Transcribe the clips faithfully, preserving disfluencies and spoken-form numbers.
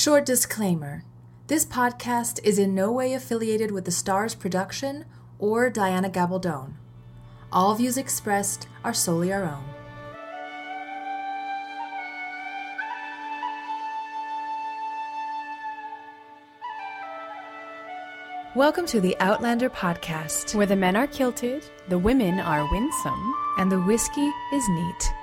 Short disclaimer. This podcast is in no way affiliated with the Stars production or Diana Gabaldon. All views expressed are solely our own. Welcome to the Outlander podcast, where the men are kilted, the women are winsome, and the whiskey is neat.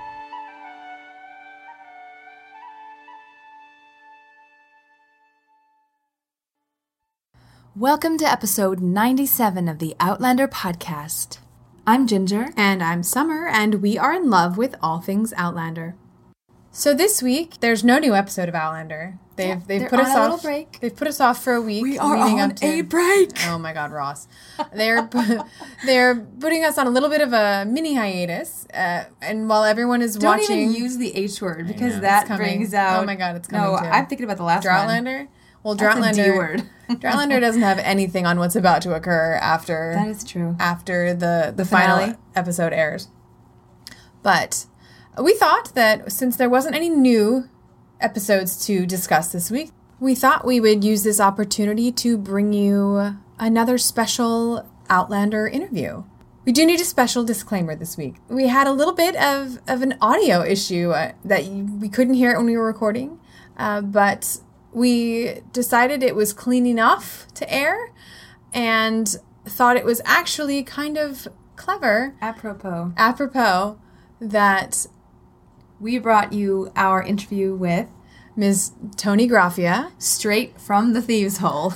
Welcome to episode ninety-seven of the Outlander podcast. I'm Ginger. And I'm Summer, and we are in love with all things Outlander. So this week, there's no new episode of Outlander. They've yeah, they've put us a off. Break. They've put us off for a week. We are on up to, a break. Oh my God, Ross! They're they're putting us on a little bit of a mini hiatus, uh, and while everyone is Don't watching, don't even use the H word because know, that brings out. Oh my God, it's coming. No, too. I'm thinking about the last Droughtlander. one. Well, That's Droughtlander. a D word. Droughtlander doesn't have anything on what's about to occur after. That is true. After the the, the final finale? episode airs, but we thought that since there wasn't any new episodes to discuss this week, we thought we would use this opportunity to bring you another special Outlander interview. We do need a special disclaimer this week. We had a little bit of, of an audio issue uh, that you, we couldn't hear it when we were recording, uh, but we decided it was clean enough to air and thought it was actually kind of clever. Apropos. Apropos that we brought you our interview with Miz Toni Graphia, straight from the Thieves' Hole.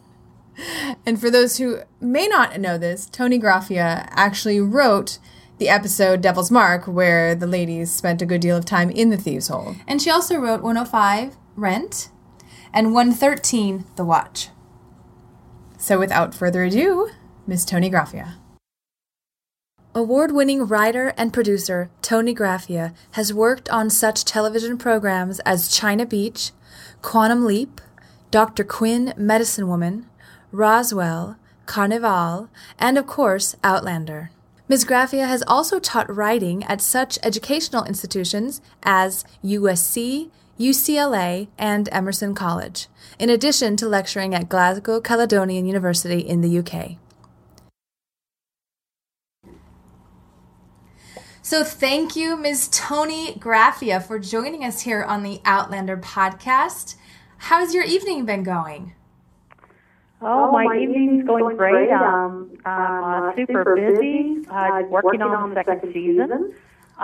And for those who may not know this, Toni Graphia actually wrote the episode Devil's Mark, where the ladies spent a good deal of time in the Thieves' Hole. And she also wrote one oh five, Rent, and one thirteen, The Watch. So without further ado, Miz Toni Graphia. Award-winning writer and producer Toni Graphia has worked on such television programs as China Beach, Quantum Leap, Doctor Quinn, Medicine Woman, Roswell, Carnival, and of course, Outlander. Miz Graphia has also taught writing at such educational institutions as U S C, U C L A, and Emerson College, in addition to lecturing at Glasgow Caledonian University in the U K. So thank you, Miz Toni Graphia, for joining us here on the Outlander podcast. How's your evening been going? Oh, my evening's going great. Um, I'm uh, super busy, uh, working on the second season.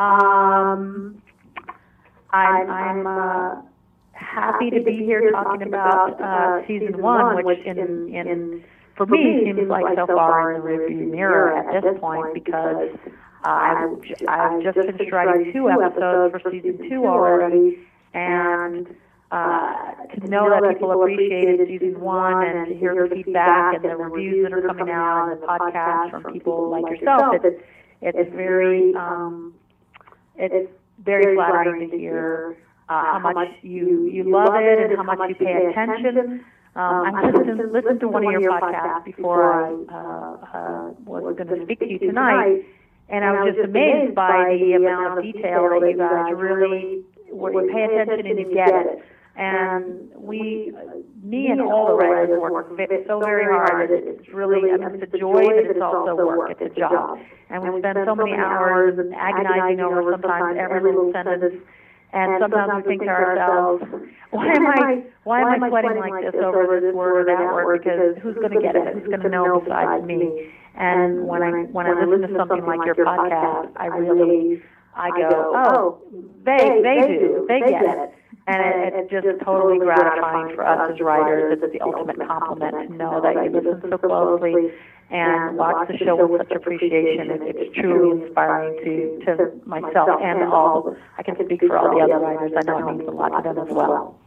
Um, I'm, I'm uh, happy to be here talking about uh, season one, which in, in for me seems like so far in the rearview mirror at this point because uh, I've, I've just finished writing two episodes for season two already, and uh, to know that people appreciated season one and to hear the feedback and the reviews that are coming out and the podcasts from people like yourself, it's, it's very um, it's very flattering to hear uh, how much you, you love it and how much you pay attention. Um, I listened, listened to one of your podcasts before I uh, uh, was going to speak to you tonight, and I was just amazed by the amount of detail that you guys really would pay attention and you get it. And we, me and all the writers work so very hard. It's really, I mean, it's a joy, but it's also work. It's a job. And we spend so many hours agonizing over sometimes every little sentence. And sometimes we think to ourselves, why am I, why am I sweating like this over this word or that word? Because who's going to get it? Who's going to know besides me? And when I, when I listen to something like your podcast, I really, I go, oh, they, they do, they get it. And it, it's just totally gratifying for us as writers. It's the ultimate compliment to know that you listen so closely and watch the show with such appreciation. It's, it's truly inspiring to, to myself and all. I can speak for all the other writers. I know it means a lot to them as well.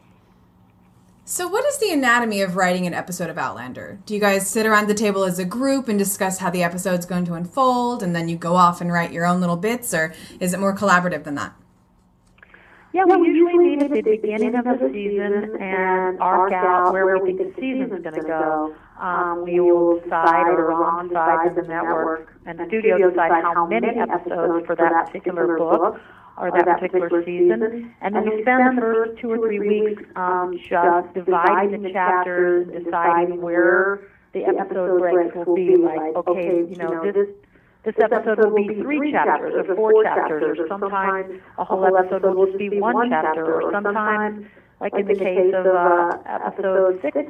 So what is the anatomy of writing an episode of Outlander? Do you guys sit around the table as a group and discuss how the episode's going to unfold, and then you go off and write your own little bits, or is it more collaborative than that? Yeah, we usually meet at the beginning of the season and arc out where we think the season's going to go. Um, we will decide, or alongside the network and the studio decide how many episodes for that particular book or that particular season. And then we spend the first two or three weeks um, just dividing the chapters and deciding where the episode breaks will be. Like, okay, you know, this this episode will be three chapters or four chapters, or sometimes a whole episode will just be one chapter, or sometimes, like in the case of uh, episode six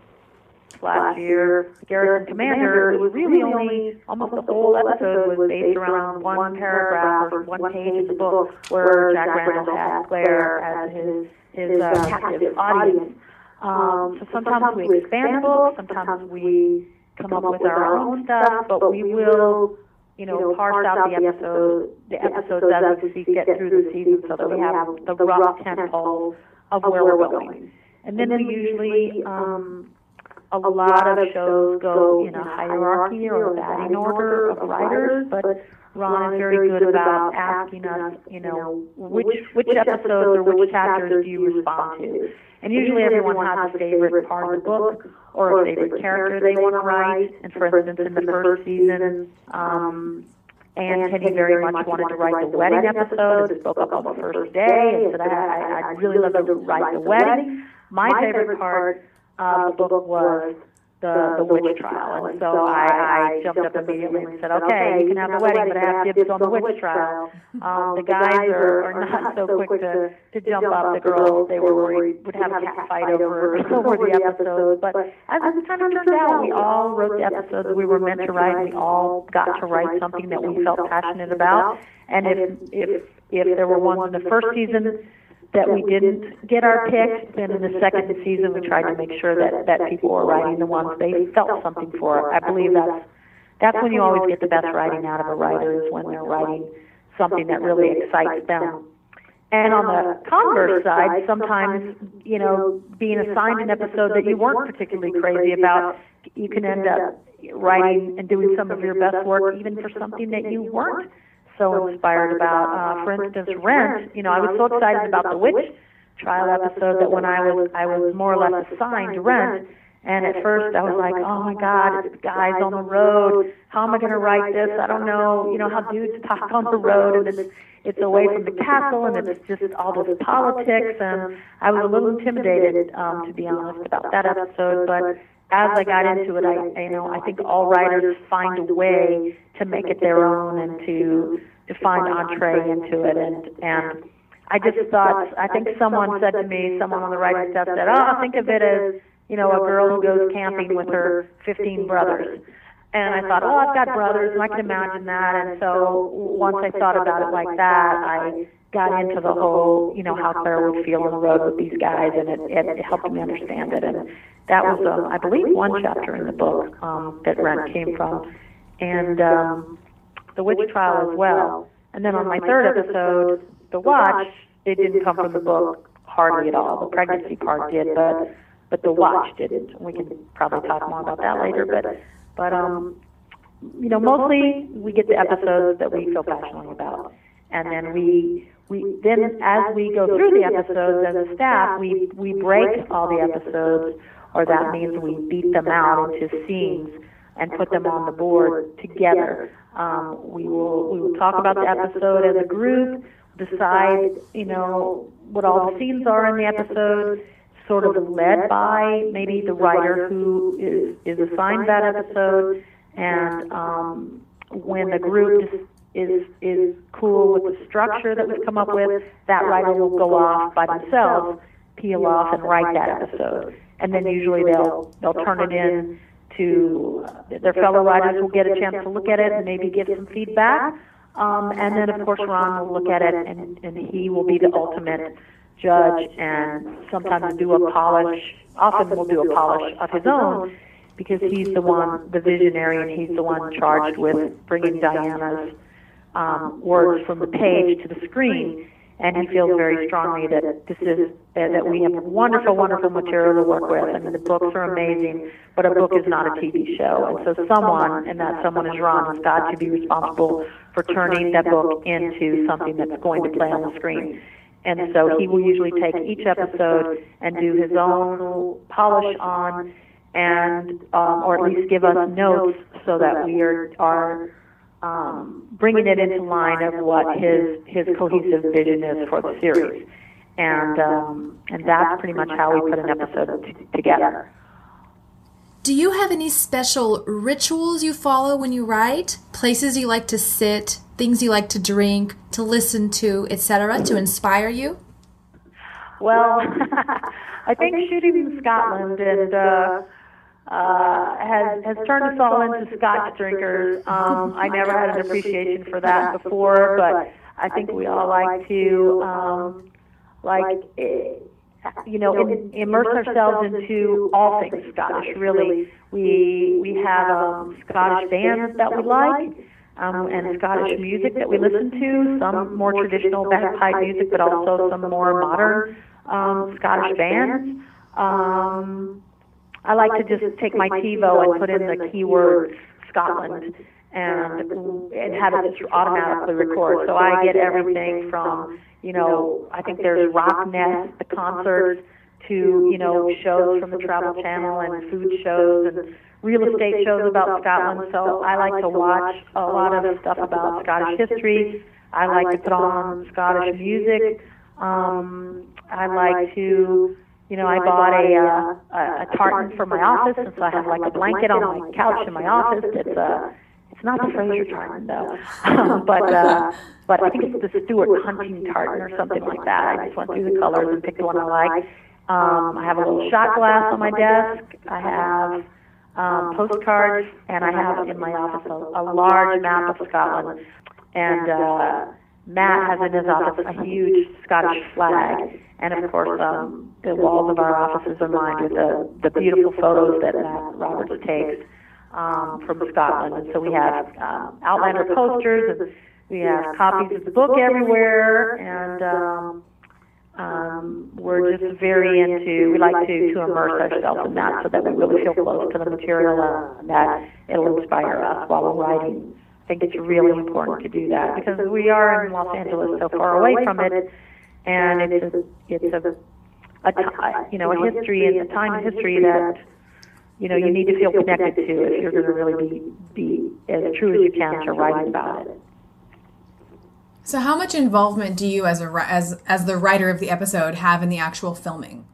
last year, Garrison Commander, it was really only, almost the whole episode was based around one paragraph or one page of the book where Jack Randall had Claire as his, his uh, captive audience. Um, so sometimes we expand the book, sometimes we come up with our own stuff, but we will, you know, parse out the episode, the episodes as we get through the season so that we have the rough tempo of where we're going. And then we usually, um, a lot of shows go in a hierarchy or a batting order of writers, but Ron is very good about asking us, you know, which which episodes or which chapters do you respond to? And usually everyone has a favorite part of the book or a favorite character they want to write. And for instance, in the first season, um, Anne Penny very much wanted to write the wedding episode. It spoke up on the first day and said, I, I, I'd really love to write the wedding. My favorite part of the book was the, the witch trial. And so I, I jumped up immediately and said, okay, you can have the wedding, but I have dibs on the witch trial. Um, the guys are, are not so quick to, to jump up. The girls, they were worried, would have a cat fight over, over the episodes. But as it kind of turned out, we all wrote the episodes we were meant to write. We all got to write something that we felt passionate about. And if, if, if there were ones in the first season that we didn't get our pick, then in the second season we tried to make sure that, that people were writing the ones they felt something for. I believe that's, that's when you always get the best writing out of a writer, is when they're writing something that really excites them. And on the converse side, sometimes, you know, being assigned an episode that you weren't particularly crazy about, you can end up writing and doing some of your best work even for something that you weren't so inspired about. Uh, for instance, Rent. You know, I was so excited about the witch trial episode that when I was I was more or less assigned Rent, and at first I was like, oh my God, it's guys on the road. How am I going to write this? I don't know. You know how dudes talk on the road, and it's it's away from the castle, and it's just all this politics, and I was a little intimidated, um, to be honest, about that episode, but as I got into it, I, you know, I think all writers find a way to make it their own and to to find entree into it. And and I just thought, I think someone said to me, someone on the writing staff said, oh, think of it as, you know, a girl who goes camping with her fifteen brothers. And I thought, oh, I've got brothers, and I can imagine that. And so once I thought about it like that, I got into the whole, you know, how Claire would feel on the road with these guys, and it, it helped me understand it. And that was, um, I believe, one chapter in the book um, that Rent came from, and um, the witch trial as well. And then on my third episode, The Watch, it didn't come from the book hardly at all. The pregnancy part did, but but The Watch didn't. We can probably talk more about that later, but but um, you know, mostly we get the episodes that we feel passionately about, and then we. We then, as we go through the episodes as a staff, we we break all the episodes, or that means we beat them out into scenes and put them on the board together. Um, we will we will talk about the episode as a group, decide, you know, what all the scenes are in the episode, sort of led by maybe the writer who is is assigned that episode, and um, when the group is is is cool with the structure that we've come up with, that writer will go off by themselves, peel off and write that episode. And then usually they'll they'll turn it in to uh, their fellow writers will get a chance to look at it and maybe give some feedback. Um, and then of course Ron will look at it, and, and he will be the ultimate judge and sometimes do a polish, often will do a polish of his own, because he's the one, the visionary, and he's the one charged with bringing Diana's Um, words from the page to the screen, and he feels very strongly that this is uh, that we have wonderful, wonderful material to work with. I mean, the books are amazing, but a book is not a T V show, and so someone, and that someone is Ron, has got to be responsible for turning that book into something that's going to play on the screen. And so he will usually take each episode and do his own polish on, and um, or at least give us notes so that we are are um, bringing it into line of what his his cohesive vision is for the series. And um, and that's pretty much how we put an episode t- together. Do you have any special rituals you follow when you write? Places you like to sit, things you like to drink, to listen to, et cetera, to inspire you? Well, I think shooting in Scotland and uh, uh, has has turned us all into Scotch drinkers. Um, I never had an appreciation for that before, but I think we all like to um, like. Eh, you know, in, immerse ourselves into all things Scottish, really. We we have um, Scottish bands that we like, um, and Scottish music that we listen to, some more traditional bagpipe music, but also some more modern um, Scottish bands. Um, I like to just take my TiVo and put in the keyword Scotland and and have it just automatically record. So I get everything from, you know, I think there's Rock Nest, the concerts, to, you know, shows from the Travel Channel and food shows and real estate shows about Scotland. So I like to watch a lot of stuff about Scottish history. I like to put on Scottish music. Um, I like to, you know, I bought a, uh, a, a tartan for my office, and so I have like a blanket on my couch in my office. It's a It's not the Fraser tartan, though, um, but uh, but I think it's the Stuart Hunting tartan or something like that. I just went through the colors and picked the one I like. Um, I have a little shot glass on my desk. I have um, postcards, and I have in my office a, a large map of Scotland. And uh, Matt has in his office a huge Scottish flag, and of course um, the walls of our offices are lined with the, the beautiful photos that Matt Roberts takes. Um, from Scotland, and so we have um, Outlander posters, and we have copies of the book everywhere, and um, um, we're just very into, we like to, to immerse ourselves in that so that we really feel close to the material uh, and that it'll inspire us while we're writing. I think it's really important to do that because we are in Los Angeles so far away from it, and it's a, it's a, a t- you know, a history and a time in history that, you know, you need to feel connected to if you're going to really be, be as true as you can to writing about it. So how much involvement do you as a as as the writer of the episode have in the actual filming?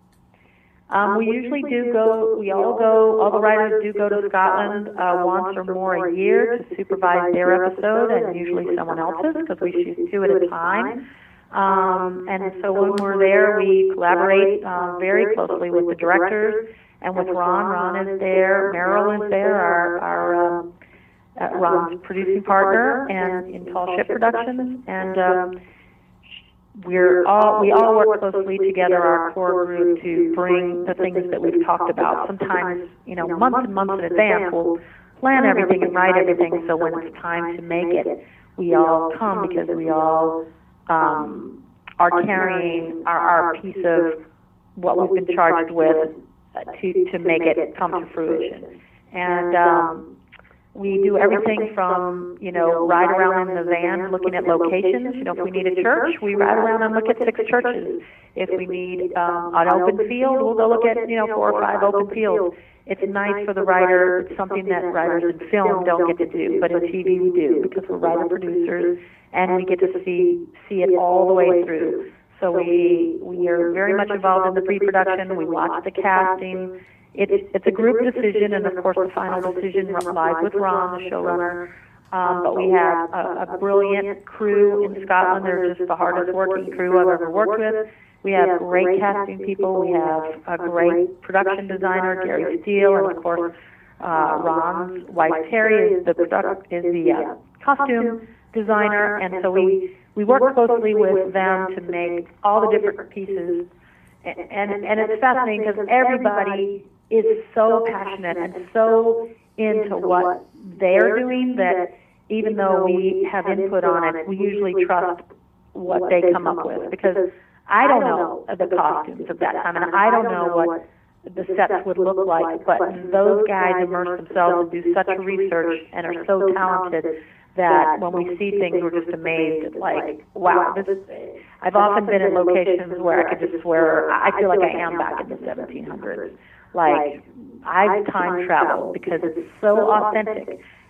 Um, we usually do go, we all go, all the writers do go to Scotland uh, once or more a year to supervise their episode, and usually someone else's because we shoot two at a time. Um, and so when we're there, we collaborate uh, very closely with the directors. And with Ron, Ron is there, Meryl is there, our, our um, uh, Ron's producing partner, and in Tall Ship Productions, and um, we're all we all work closely together, our core group, to bring the things that we've talked about. Sometimes, you know, months and months in advance, we'll plan everything and write everything. So when it's time to make it, we all come because we all um, are carrying our, our piece of what we've been charged with. Uh, to, to make it come to fruition. And um, we do everything from, you know, ride around in the van looking at locations. You know, if we need a church, we ride around and look at six churches. If we need um, an open field, we'll go look at, you know, four or five open fields. It's nice for the writer. It's something that writers in film don't get to do, but in T V we do because we're writer producers and we get to see see it all the way through. So we we are very much involved in the pre-production. We watch the casting. It's it's a group decision, and of course the final decision lies with Ron, the showrunner. Um, but we have a, a brilliant crew in Scotland. They're just the hardest working crew I've ever worked with. We have great casting people. We have a great production designer, Gary Steele, and of course uh, Ron's wife Terry is the product is the uh, costume designer, and so we. We work closely with them to make all the different pieces, and and, and it's fascinating because everybody is so passionate and so into what they're doing that even though we have input on it, we usually trust what they come up with because I don't know the costumes of that time, and I don't know what the sets would look like, but those guys immerse themselves and do such research and are so talented that when we see things, we're just amazed. Like, wow, this is, I've often been in locations where I could just swear, I feel like I am back in the seventeen hundreds. Like, I've time traveled because it's so authentic.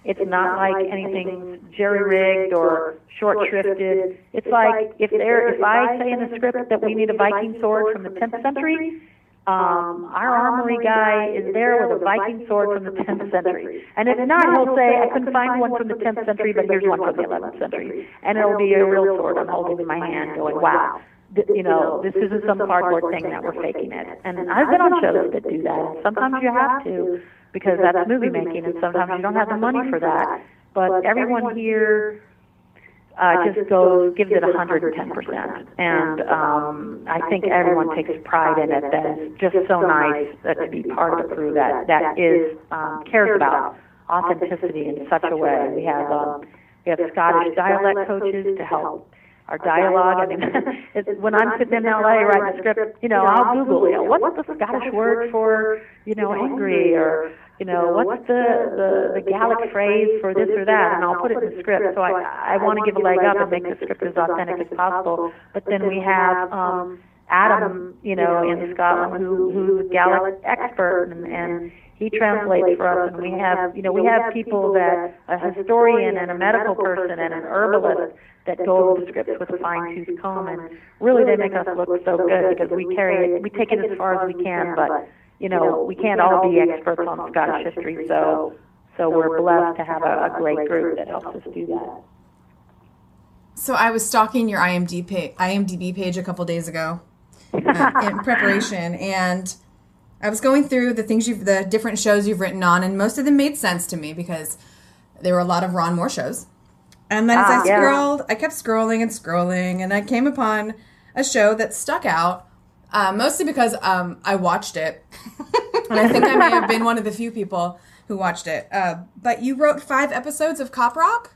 It's not like anything jerry-rigged or short-shrifted. It's like if there, if I say in the script that we need a Viking sword from the tenth century, um, our armory guy is there with a Viking sword from the tenth century. And if not, he'll say, I couldn't find one from the tenth century, but here's one from the eleventh century. And it'll be a real sword I'm holding in my hand going, wow. You know, this isn't some cardboard thing that we're faking it. And I've been on shows that do that. And sometimes you have to, because that's movie making, and sometimes you don't have the money for that. But everyone here uh, just goes, gives it one hundred ten percent. And um, I think everyone takes pride in it. That is just so nice that to be part of the crew that that is um, cares about authenticity in such a way. We have um, we have Scottish dialect coaches to help our dialogue. I mean, it's, when I'm sitting in L A writing a script, you know, I'll Google, you know, what's the Scottish word for, you know, angry, or, you know, what's the, the, the Gaelic phrase for this or that, and I'll put it in the script. So I, I want to give a leg up and make the script as authentic as possible. But then we have um, Adam, you know, in Scotland, who, who's a Gaelic expert, and, and he translates for us. And we have, you know, we have people that, a historian and a medical person and an herbalist that go over the scripts with a fine-tooth comb, and really they make us look so good because we carry it, we take it as far as we can, but, you know, we can't all be experts on Scottish history, so so we're blessed to have a, a great group that helps us do that. So I was stalking your I M D B page a couple days ago uh, in preparation, and I was going through the things you've, the different shows you've written on, and most of them made sense to me because there were a lot of Ron Moore shows. And then as ah, I yeah. scrolled, I kept scrolling and scrolling, and I came upon a show that stuck out, uh, mostly because um, I watched it. And I think I may have been one of the few people who watched it. Uh, but you wrote five episodes of Cop Rock?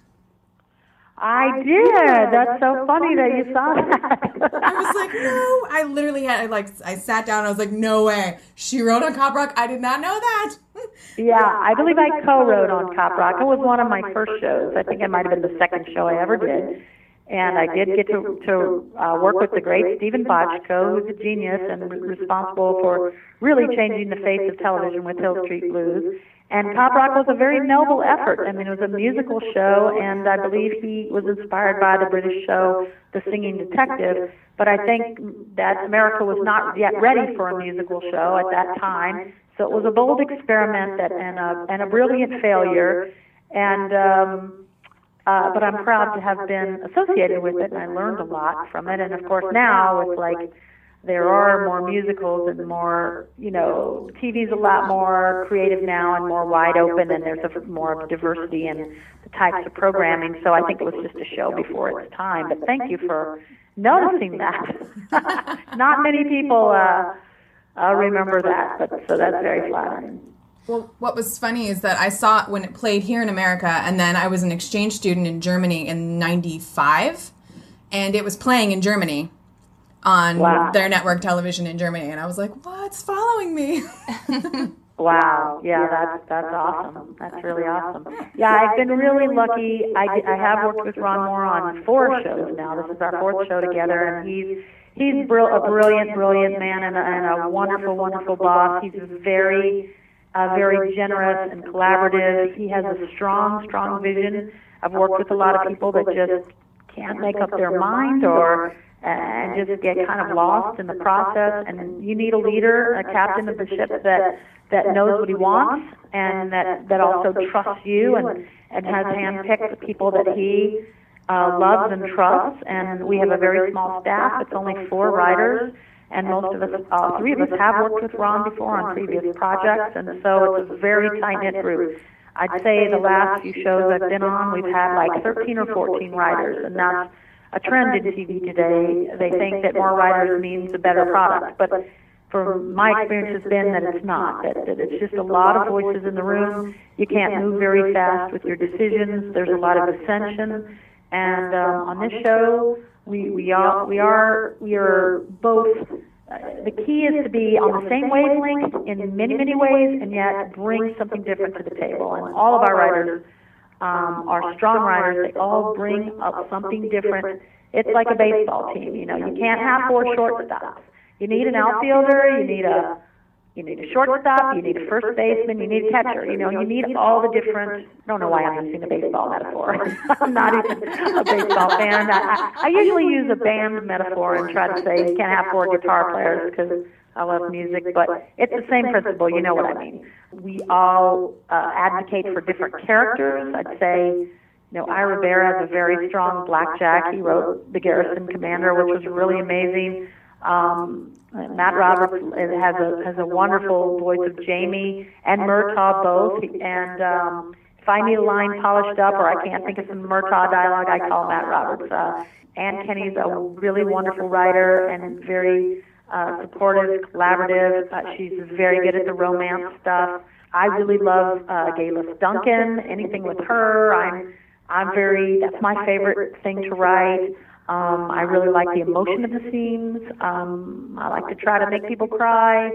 I did. That's so funny that you saw that. I was like, no. I literally had, I like, I sat down and I was like, no way. She wrote on Cop Rock? I did not know that. Yeah, I believe I co-wrote on Cop Rock. It was one of my first shows. I think it might have been the second show I ever did. And I did get to, to uh, work with the great Stephen Bochco, who's a genius and responsible for really changing the face of television with Hill Street Blues. And Cop Rock was a very noble effort. I mean, it was a musical show, and I believe he was inspired by the British show The Singing Detective. But I think that America was not yet ready for a musical show at that time. So it was a bold experiment that, and, a, and a brilliant failure. And um, uh, but I'm proud to have been associated with it, and I learned a lot from it. And of course now with like, there are more musicals and more, you know, T V's a lot more creative now and more wide open, and there's a, more diversity in the types of programming. So I think it was just a show before its time. But thank you for noticing that. Not many people uh, uh, remember that, but so that's very flattering. Well, what was funny is that I saw it when it played here in America, and then I was an exchange student in Germany in ninety-five, and it was playing in Germany on wow. their network television in Germany, and I was like, what's following me? Wow, yeah, that's that's awesome. That's really awesome. Yeah, I've been really lucky. I, I have worked with Ron Moore on four shows now. This is our fourth show together, and he's he's br- a brilliant, brilliant man and a, and a wonderful, wonderful boss. He's very, uh, very generous and collaborative. He has a strong, strong vision. I've worked with a lot of people that just can't make up their mind or and just get kind of lost in the process. And you need a leader, a captain of the ship that that knows what he wants and that, that also trusts you and, and has handpicked the people that he uh, loves and trusts. And we have a very small staff. It's only four writers, and most of us, uh, three of us have worked with Ron before on previous projects, and so it's a very tight-knit group. I'd say the last few shows I've been on, we've had like thirteen or fourteen writers, and that's a trend in T V today. They think that more writers means a better product, but for my experience has been that it's not, that, that it's just a lot of voices in the room. You can't move very fast with your decisions. There's a lot of dissension. And um, on this show, we, we, are, we, are, we are both, uh, the key is to be on the same wavelength in many, many ways, and yet bring something different to the table. And all of our writers um, are strong writers. They all bring up something different. It's like a baseball team. You know, you can't have four shortstops. You need an outfielder, you need a, you need a shortstop, you need a first baseman, you need a catcher. You know, you need all the different. I don't know why I'm using a baseball metaphor. I'm not even a baseball fan. I, I usually use a band metaphor and try to say you can't have four guitar players because I love music, but it's the same principle. You know what I mean. We all uh, advocate for different characters. I'd say, you know, Ira Rivera has a very strong blackjack. He wrote The Garrison Commander, which was really amazing. Um, Matt Roberts has a has a wonderful voice of Jamie and Murtaugh both. And um, if I need a line polished up or I can't think of some Murtaugh dialogue, I call Matt Roberts. Uh, Ann Kenny's a really wonderful writer and very uh, supportive, collaborative. Uh, she's very good at the romance stuff. I really love uh, Galis Duncan. Anything with her, I'm I'm very. That's my favorite thing to write. Um, I really like the emotion of the scenes. Um, I like to try to make people cry.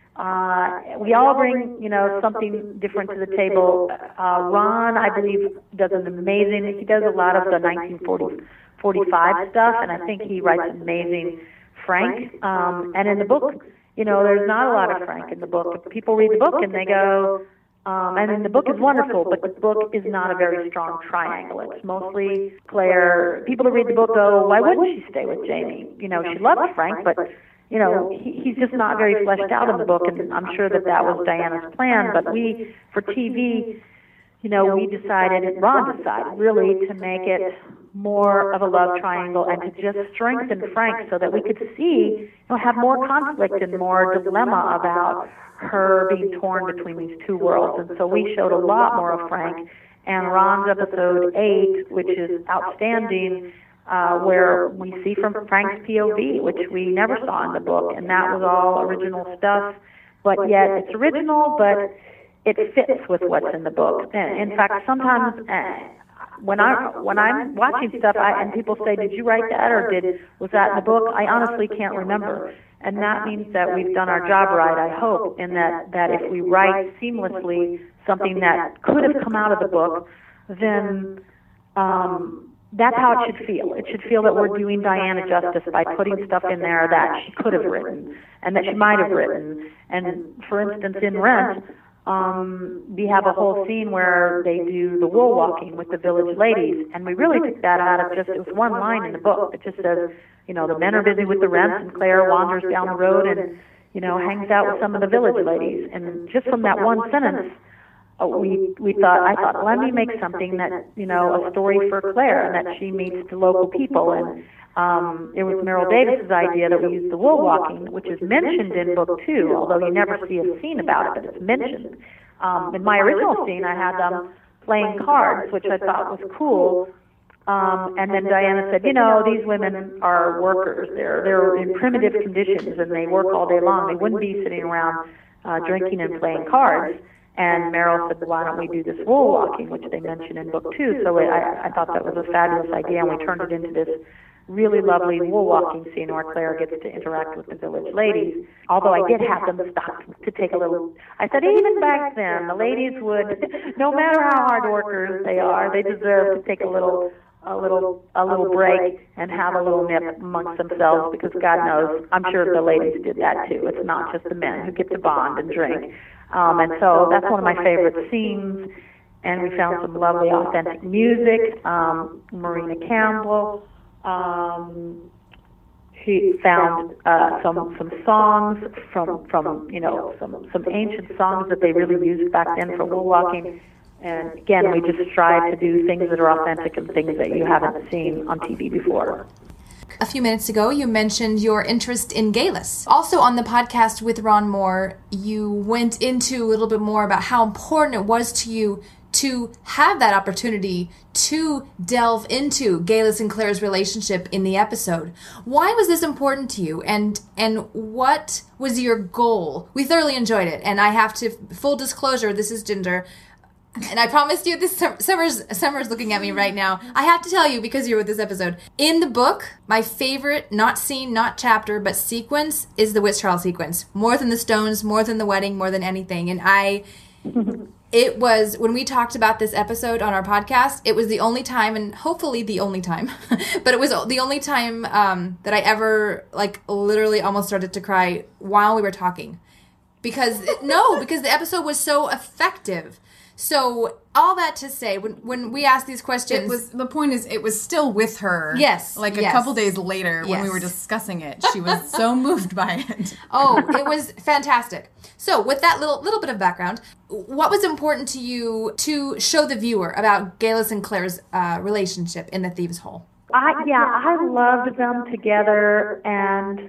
Uh, we all bring, you know, something different to the table. Uh, Ron, I believe, does an amazing. He does a lot of the nineteen forty-five stuff, and I think he writes amazing Frank. Um, and in the book, you know, there's not a lot of Frank in the book. People read the book and they go. Um, and then the book is wonderful, but the book is not a very strong triangle. It's mostly Claire. People who read the book go, why wouldn't she stay with Jamie? You know, she loves Frank, but, you know, he, he's just not very fleshed out in the book, and I'm sure that that was Diana's plan. But we, for T V, you know, we decided, Ron decided, really, to make it more of a love triangle and to just strengthen Frank so that we could see, you know, have more conflict and more dilemma about her being torn between these two worlds. And so we showed a lot more of Frank. And Ron's episode eight, which is outstanding, uh, where we see from Frank's P O V, which we never saw in the book. And that was all original stuff. But yet it's original, but it fits with what's in the book. And in fact, sometimes uh, when I when I'm watching stuff, I, and people say, "Did you write that, or did was that in the book?" I honestly can't remember. And that means that we've done our job right, I hope, in that, that if we write seamlessly something that could have come out of the book, then um, that's how it should feel. It should feel that we're doing Diana justice by putting stuff in there that she could have written and that she might have written. And, for instance, in Rent, um, we have a whole scene where they do the wool walking with the village ladies, and we really took that out of just, it was one line in the book. It just says, you know, the men are busy with the rents, and Claire wanders down the road and, you know, hangs out with some of the village ladies. And just from that one sentence, uh, we we thought, I thought, let me make something that, you know, a story for Claire, and that she meets the local people. And um, it was Meryl Davis's idea that we use the wool walking, which is mentioned in book two, although you never see a scene about it, but it's mentioned. Um, in my original scene, I had them playing cards, which I thought was cool. Um, and then Diana said, you know, these women are workers. They're they're in primitive conditions, and they work all day long. They wouldn't be sitting around uh, drinking and playing cards. And Meryl said, why don't we do this wool walking, which they mention in book two. So it, I, I thought that was a fabulous idea, and we turned it into this really lovely wool walking scene where Claire gets to interact with the village ladies. Although I did have them stop to take a little. I said, even back then, the ladies would, no matter how hard workers they are, they deserve to take a little. a little a little break and have a little nip amongst themselves, because God knows, I'm sure the ladies did that too. It's not just the men who get to bond and drink. Um, and so that's one of my favorite scenes. And we found some lovely, authentic music. Um, Marina Campbell, um, she found uh, some some songs from from you know some some ancient songs that they really used back then for wool walking. And again, we just strive to do things that are authentic and things that you haven't seen on T V before. A few minutes ago, you mentioned your interest in Galis. Also on the podcast with Ron Moore, you went into a little bit more about how important it was to you to have that opportunity to delve into Galis and Claire's relationship in the episode. Why was this important to you, and and what was your goal? We thoroughly enjoyed it, and I have to, full disclosure, this is Ginger, and I promised you this. Summer's Summer's looking at me right now. I have to tell you, because you're with this episode. In the book, my favorite, not scene, not chapter, but sequence is the witch trial sequence. More than the stones, more than the wedding, more than anything. And I, it was, when we talked about this episode on our podcast, it was the only time, and hopefully the only time, but it was the only time um, that I ever, like, literally almost started to cry while we were talking. because no, because the episode was so effective. So all that to say, when when we asked these questions, it was the point is it was still with her. Yes, like a yes. couple days later when yes. we were discussing it, she was so moved by it. Oh, it was fantastic. So with that little little bit of background, what was important to you to show the viewer about Geillis and Claire's uh, relationship in The Thieves' Hole? I yeah, I loved them together, and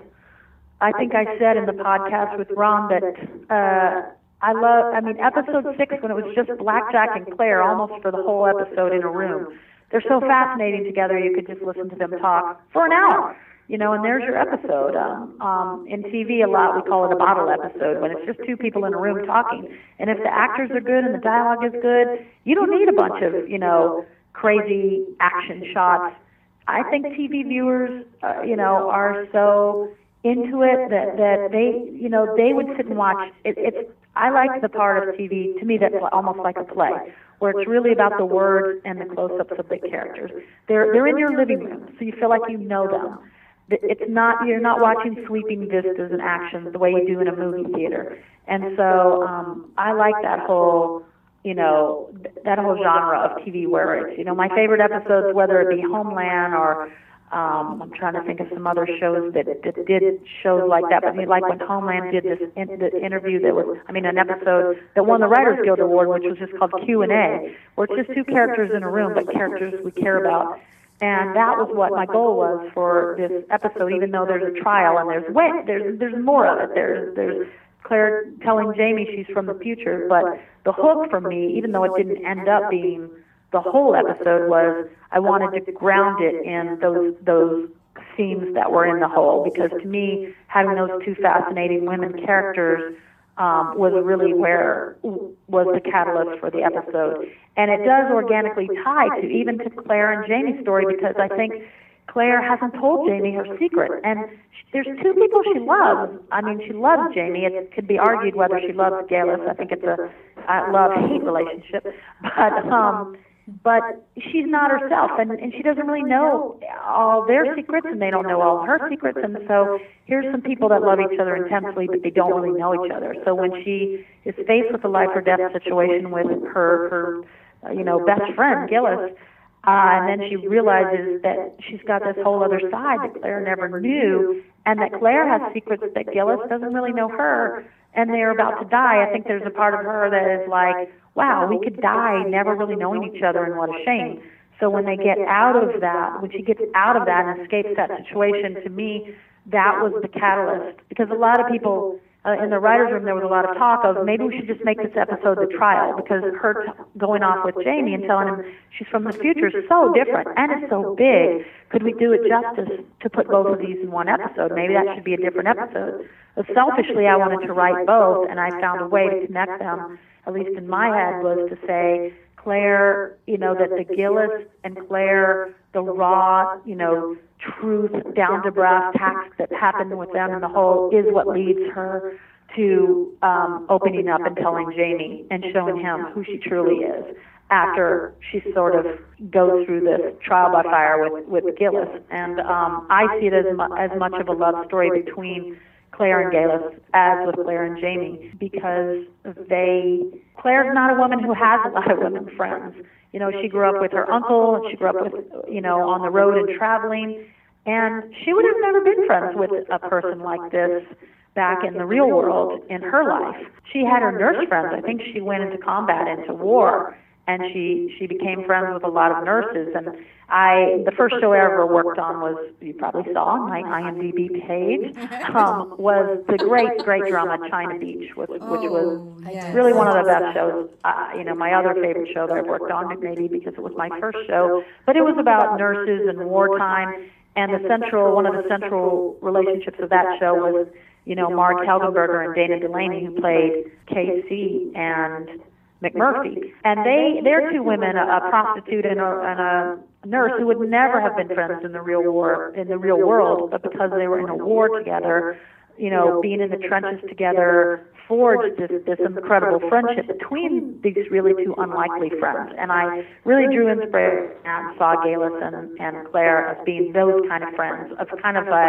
I think I said in the podcast with Ron that uh, I love. I mean, episode six when it was just Blackjack and Claire, almost for the whole episode in a room. They're so fascinating together. You could just listen to them talk for an hour, you know. And there's your episode. Um, um, in T V, a lot we call it a bottle episode when it's just two people in a room talking. And if the actors are good and the dialogue is good, you don't need a bunch of you know crazy action shots. I think T V viewers, uh, you know, are so into it that, that they, you know, they would sit and watch. It, it's I like the part of T V, to me, that's almost like a play, where it's really about the words and the close-ups of the characters. They're they're in your living room, so you feel like you know them. It's not you're not watching sweeping vistas and actions the way you do in a movie theater. And so um, I like that whole. You know, that whole genre of T V where it's, you know, my favorite episodes, whether it be Homeland or um, I'm trying to think of some other shows that, that did shows like that, but like when Homeland did this in, the interview that was, I mean, an episode that won the Writers Guild Award, which was just called Q and A, where it's just two characters in a room, but characters we care about. And that was what my goal was for this episode, even though there's a trial and there's way, there's there's more of it. There's there's Claire telling Jamie she's from the future, but the hook for me, even though it didn't end up being the whole episode, was I wanted to ground it in those those themes that were in the whole, because to me, having those two fascinating women characters um, was really where was the catalyst for the episode. And it does organically tie to even to Claire and Jamie's story, because I think Claire hasn't told Jamie her secret. And there's two people she loves. I mean, she loves Jamie. It could be argued whether she loves Geillis. I think it's a uh, love-hate relationship. But um, but she's not herself, and, and she doesn't really know all their secrets, and they don't know all her secrets. And so here's some people that love each other intensely, but they don't really know each other. So when she is faced with a life-or-death situation with her, her uh, you know, best friend, Geillis, Uh, and then she realizes that she's got this whole other side that Claire never knew, and that Claire has secrets that Geillis doesn't really know her, and they're about to die. I think there's a part of her that is like, wow, we could die never really knowing each other, and what a shame. So when they get out of that, when she gets out of that and escapes that situation, to me, that was the catalyst. Because a lot of people... Uh, in the writer's room, there was a lot of talk of maybe we should just make this episode the trial, because her t- going off with Jamie and telling him she's from the future is so different and it's so big. Could we do it justice to put both of these in one episode? Maybe that should be a different episode. But selfishly, I wanted to write both, and I found a way to connect them, at least in my head, was to say Claire, you know, that the Geillis and Claire, the raw, you know, truth, down to brass tacks that happened with them in the whole is what leads her to um, opening up and telling Jamie and showing him who she truly is after she sort of goes through this trial by fire with, with Geillis. And um, I see it as, mu- as much of a love story between Claire and Geillis as with Claire and Jamie, because they, Claire's not a woman who has a lot of women friends. You know, she grew up with her uncle, and she grew up with, you know, on the road and traveling, and she would have never been friends with a person like this back in the real world in her life. She had her nurse friends. I think she went into combat, into war, and she, she became friends with a lot of nurses. And I, the first show I ever worked on was, you probably saw on my I M D B page, um, was the great, great drama China Beach, which, which was yes. really one of the best shows. Uh, you know, my other favorite show that I worked on, maybe because it was my first show, but it was about nurses and wartime. And the central, one of the central relationships of that show was, you know, Mark Helgenberger and Dana Delaney, who played Casey and McMurphy. And they, they're two women, a, a prostitute and a, and a nurse, who would never have been friends in the real war, in the real world, but because they were in a war together, you know, being in the trenches together, forged this, this incredible friendship between these really two unlikely friends. And I really drew inspiration and saw Geillis and, and Claire as being those kind of friends, of kind of a,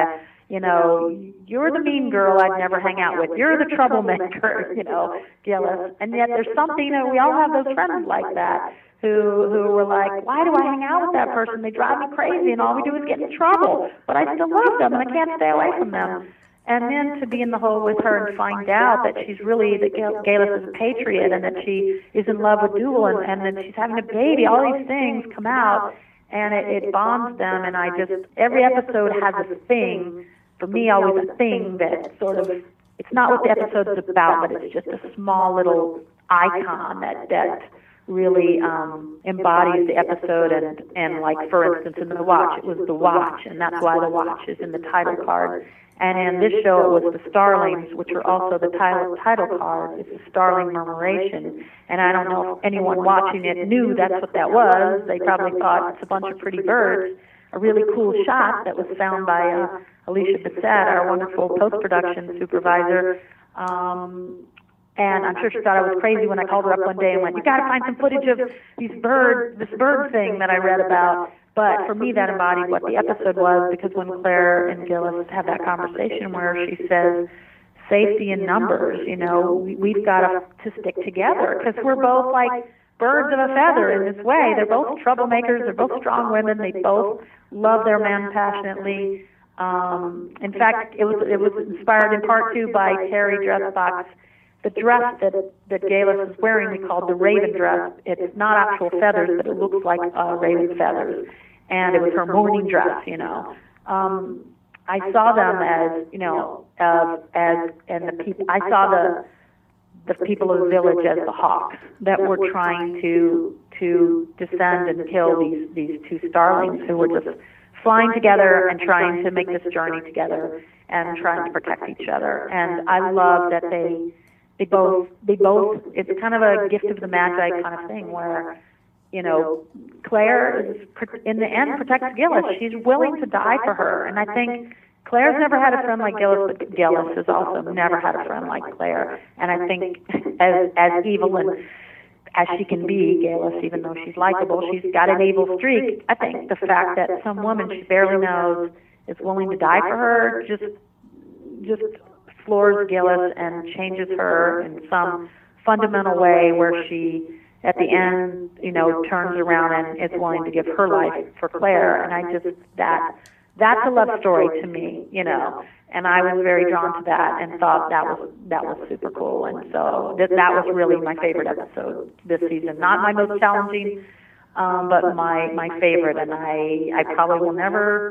you know, you're the mean girl I'd never hang out with. You're the troublemaker, you know, Gillis. And yet there's something, you know, we all have those friends like that who who were like, why do I hang out with that person? They drive me crazy, and all we do is get in trouble. But I still love them, and I can't stay away from them. And then to be in the hole with her and find out that she's really, that Geillis is a patriot, and that she is in love with Dougal, and, and that she's having a baby, all these things come out, and it, it bonds them. And I just, every episode has a thing, for me always a thing that sort of, it's not what the episode's about, but it's just a small little icon that, that really um, embodies the episode. And, and like, for instance, in The Watch, it was The Watch, and that's why The Watch is in the title card. And in this show, it was the Starlings, which are also the title, title card. It's the Starling Murmuration. And I don't know if anyone watching it knew that's what that was. They probably thought it's a bunch of pretty birds. A really cool shot that was found by uh, Alicia Bissett, our wonderful post-production supervisor. Um, and I'm sure she thought I was crazy when I called her up one day and went, you got to find some footage of these birds, this bird thing that I read about. But for me, that embodied what the episode was, because when Claire and Gillis have that conversation where she says, safety in numbers, you know, we, we've got to, to stick together, because we're both like birds of a feather in this way. They're both troublemakers. They're both strong women. They both love their man passionately. Um, in fact, it was it was inspired in part, too, by Terry Dressbox. The dress that, that Geillis is wearing, we called the raven dress. It's not actual feathers, but it looks like uh, raven feathers. And it was her morning dress, you know. Um, I saw them as, you know, uh, as, and the people, I saw the the people of the village as the hawks that were trying to to descend and kill these, these two starlings who were just flying together and trying to make this journey together and trying to protect each other. And I love that they they both they both it's kind of a gift of the magi kind of thing where, you know, Claire is, in the end, protects Gillis. She's willing to die for her. And I think Claire's never had a friend like Gillis, but Gillis has also never had a friend like Claire. And I think as as evil and as she can be, Gillis, even though she's likable, she's got an evil streak. I think the fact that some woman she barely knows is willing to die for her just just floors Gillis and changes her in some fundamental way where she, at the end, you know, turns around and is willing to give her life for Claire. And I just, that, that's a love story to me, you know. And I was very drawn to that and thought that was, that was super cool. And so that, that was really my favorite episode this season. Not my most challenging, um, but my, my favorite. And I, I probably will never,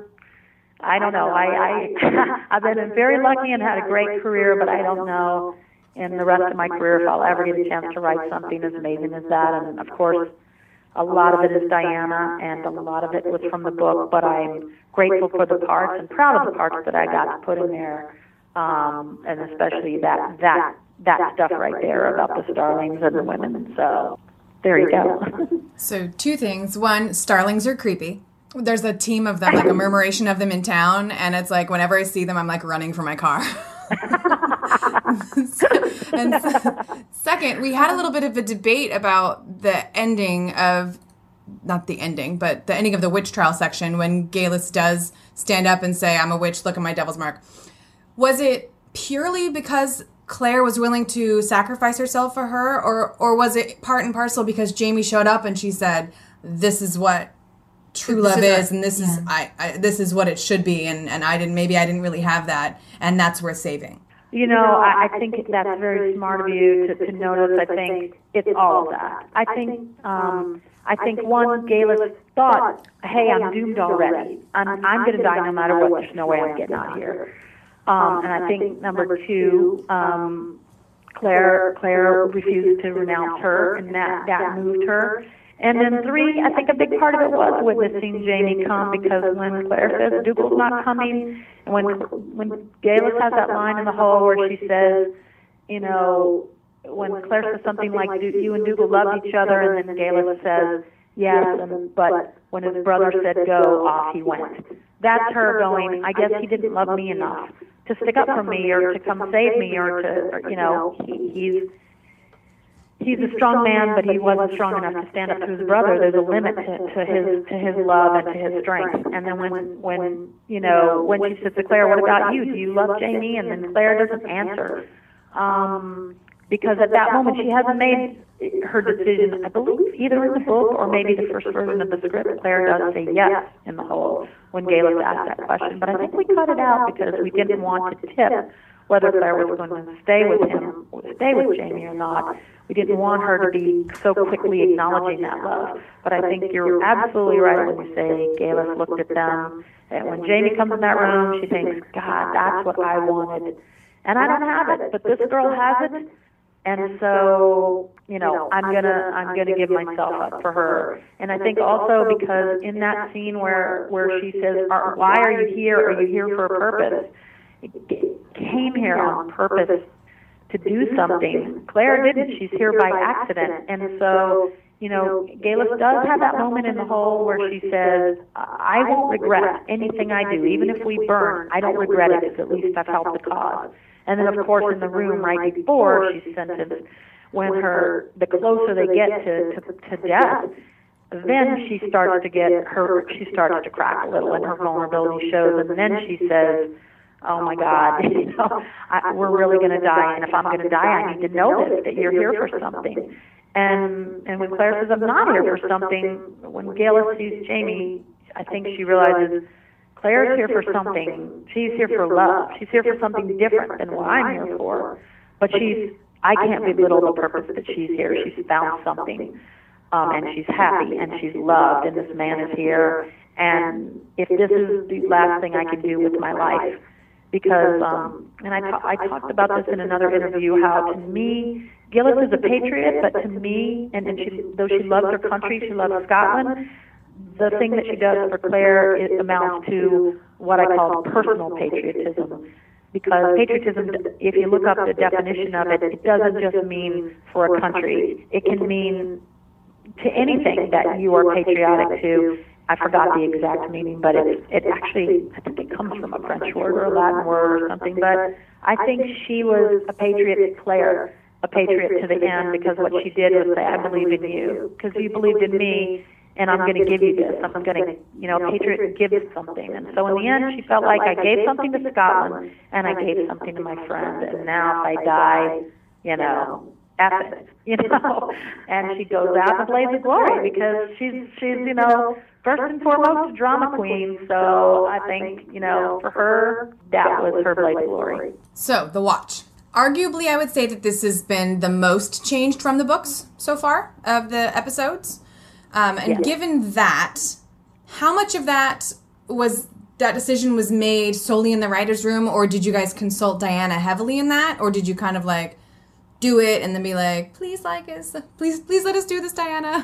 I don't know, I, I, I've been very lucky and had a great career, but I don't know in the rest of my career if I'll ever get a chance to write something as amazing as that. And of course, a lot of it is Diana, and a lot of it was from the book, but I'm grateful for the parts and proud of the parts that I got to put in there, um, and especially that, that, that stuff right there about the starlings and the women. So there you go. So two things. One, starlings are creepy. There's a team of them, like a murmuration of them in town, and it's like whenever I see them, I'm like running for my car. And second, we had a little bit of a debate about the ending of, not the ending, but the ending of the witch trial section when Geillis does stand up and say, I'm a witch, look at my devil's mark. Was it purely because Claire was willing to sacrifice herself for her, or, or was it part and parcel because Jamie showed up and she said, this is what true love is, is and this yeah. is I, I this is what it should be, and, and I didn't maybe I didn't really have that, and that's worth saving. You know, I, I think that's very smart of you to, to notice. I think it's all of that. I think um, I think one, Geillis thought, hey, I'm doomed already. I'm I'm going to die no matter what. There's no way I'm getting out of here. Um, and I think number two, um, Claire Claire refused to renounce her, and that that moved her. And then three, I think a big part of it was witnessing Jamie come, because when Claire says Dougal's not coming, and when when Geillis has that line in the hall where she says, you know, when Claire says something like, you and Dougal loved each other, and then Geillis says, yes, and, but when his brother said go, off he went. That's her going, I guess he didn't love me enough to stick up for me or to come save me or to, or, you know, he, he's... he's a strong man, but he wasn't strong enough to stand up to his brother. There's a limit to, to his to his love and to his strength. And then when when you know when she says to Claire, "What about you? Do you love Jamie?" And then Claire doesn't answer, um, because at that moment she hasn't made her decision. I believe either in the book or maybe the first version of the script, Claire does say yes in the whole when Galus asked that question. But I think we cut it out because we didn't want to tip whether Claire was going to stay with him, or stay with Jamie or not. We didn't want her to be so quickly acknowledging that love. But I think you're absolutely right when you say Galus looked at them, and when Jamie comes in that room, she thinks, God, that's what I wanted. And I don't have it, but this girl has it. And so, you know, I'm gonna I'm gonna give myself up for her. And I think also because in that scene where where she says, are, "Why are you here? Are you here for a purpose?" Came here on purpose to do something. Claire didn't. She's here by accident. And so, you know, Galus does have that moment in the hole where she says, I won't regret anything I do. Even if we burn, I don't regret it because at least I've helped the cause. And then, of course, in the room right before she's sentenced, when her, the closer they get to, to, to death, then she starts to get her, she starts to crack a little and her vulnerability shows. And then she says, oh my God, you know, I, we're really going to die, and if I'm going to die, I need to know this, that you're here for something. And and when Claire says, I'm not here for something, when Galus sees Jamie, I think she realizes Claire's here for something. She's here for love. She's here for something different than what I'm here for. But she's, I can't belittle the purpose that she's here. She's found something, um, and she's happy, and she's loved, and this man is here. And if this is the last thing I can do with my life, because, um, and I, ta- I talked about this in another interview, how to me, Gillis is a patriot, but to me, and, and she, though she loves her country, she loves Scotland, the thing that she does for Claire, it amounts to what I call personal patriotism. Because patriotism, if you look up the definition of it, it doesn't just mean for a country. It can mean to anything that you are patriotic to. I forgot the exact meaning, but it, it actually, I think it comes from a French word or a Latin word or something. But I think she was a patriot, Claire, a patriot to the end, because what she did was say, I believe in you, because you believed in me, and I'm going to give you this. I'm going to, you know, a patriot gives something. And so in the end, she felt like I gave something to Scotland, and I gave something to my friend, and now if I die, you know, F it, you know. And she goes out and blaze of glory, because she's, she's, you know, first and foremost, a drama queen. So I think, you know, for her, that was her blaze of glory. So, The Watch. Arguably, I would say that this has been the most changed from the books so far of the episodes. Um, and yeah. Given that, how much of that was that decision was made solely in the writer's room, or did you guys consult Diana heavily in that, or did you kind of like do it and then be like, please like us, please, please let us do this, Diana?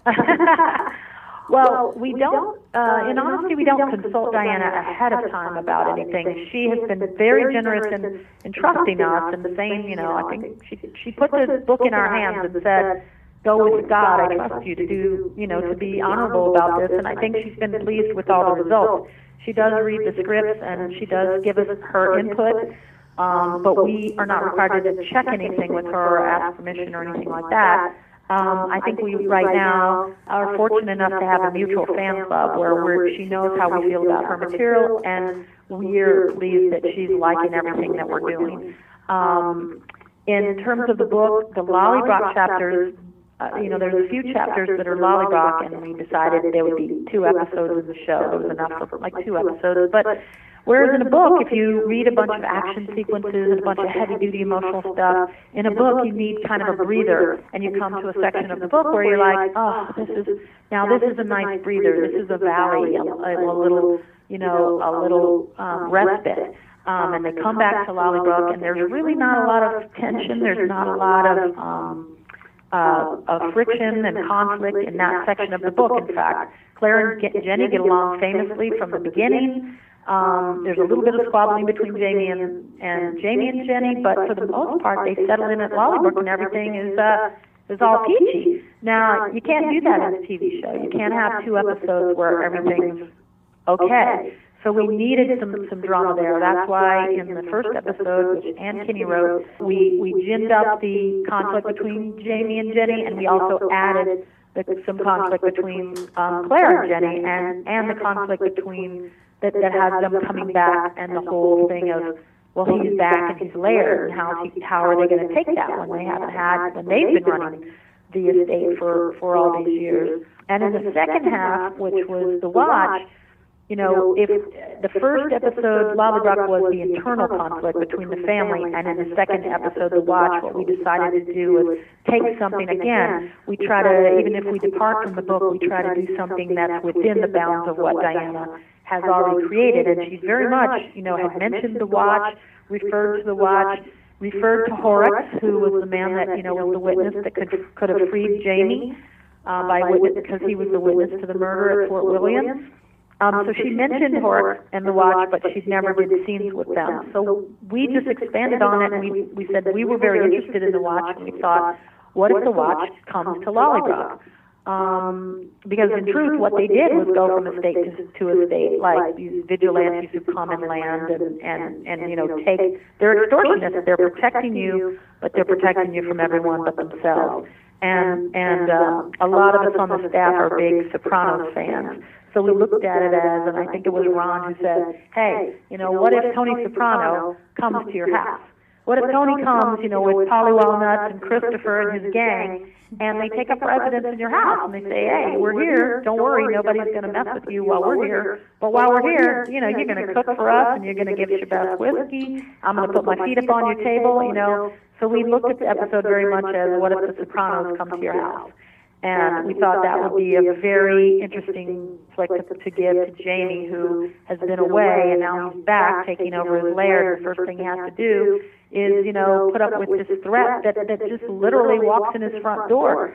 Well, we don't, uh, in honesty, we don't consult Diana ahead of time about anything. She has been very generous in, in trusting us and saying, you know, I think she, she put the book in our hands and said, go with God, I trust you to do, you know, to be honorable about this. And I think she's been pleased with all the results. She does read the scripts and she does give us her input, um, but we are not required to check anything with her or ask permission or anything like that. Um, I think we right now are fortunate enough to have a mutual fan club where we're, she knows how we feel about her material, and we're pleased that she's liking everything that we're doing. Um, in terms of the book, the Lollybrock chapters, uh, you know, there's a few chapters that are Lollybrock, and we decided there would be two episodes of the show. There was enough for like two episodes, but whereas in a book, if you read a bunch of action sequences and a bunch of heavy-duty emotional stuff, in a book you need kind of a breather, and you come to a section of the book where you're like, oh, this is, now this is a nice breather, this is a valley, a, a little, you know, a little um, respite. Um, and they come back to Lollybrook, and there's really not a lot of tension, there's not a lot of, um, uh, of friction and conflict in that section of the book. In fact, Claire and Jenny get along famously from the beginning. Um, there's a little bit of squabbling between Jamie and, and Jamie and Jenny, but for the most part, they settle in at Lollybrook, and everything is uh, is all peachy. Now, you can't do that in a T V show. You can't have two episodes where everything's okay. So we needed some, some drama there. That's why in the first episode, which Ann Kinney wrote, we, we ginned up the conflict between Jamie and Jenny, and we also added the, some conflict between um, Claire and Jenny, and, and the conflict between that, that has them coming back, and the whole thing of, well, he's back and he's layered, and how, he, how are they going to take that when they haven't had, when they've been running the estate for, for all these years. And in the second half, which was The Watch, you know, if the first episode, Lallybroch, was the internal conflict between the family, and in the second episode, The Watch, what we decided to do was take something, again, we try to, even if we depart from the book, we try to do something that's within the bounds of what Diana has already created. And she very much, you know, had mentioned The Watch, referred to The Watch, referred to Horrocks, who was the man that, you know, was the witness that could could have freed Jamie uh, by witness, because he was the witness to the murder at Fort William. Um, so she mentioned Horrocks and The Watch, but she never did scenes with them. So we just expanded on it, and we, we said we were very interested in The Watch, and we thought, what if The Watch comes to Lallybroch? Um, because in truth, what they did was go from estate to, to estate, like these vigilantes who come in land and, and, and, you know, take, they're extortionists, they're protecting you, but they're protecting you from everyone but themselves. And, and um, a lot of us on the staff are big Sopranos fans. So we looked at it as, and I think it was Ron who said, hey, you know, what if Tony Soprano comes to your house? What if Tony comes, you know, with Polly Walnuts and Christopher and his gang, and they take up residence in your house, and they say, hey, we're here, don't worry, nobody's going to mess with you while we're here, but while we're here, you know, you're going to cook for us, and you're going to give us your best whiskey, I'm going to put my feet up on your table, you know. So we looked at the episode very much as, what if the Sopranos come to your house? And we thought that would be a very interesting flick to, to give to Jamie, who has been away, and now he's back, taking over his lair. The first thing he has to do is, you know, put up with this threat that, that just literally walks in his front door.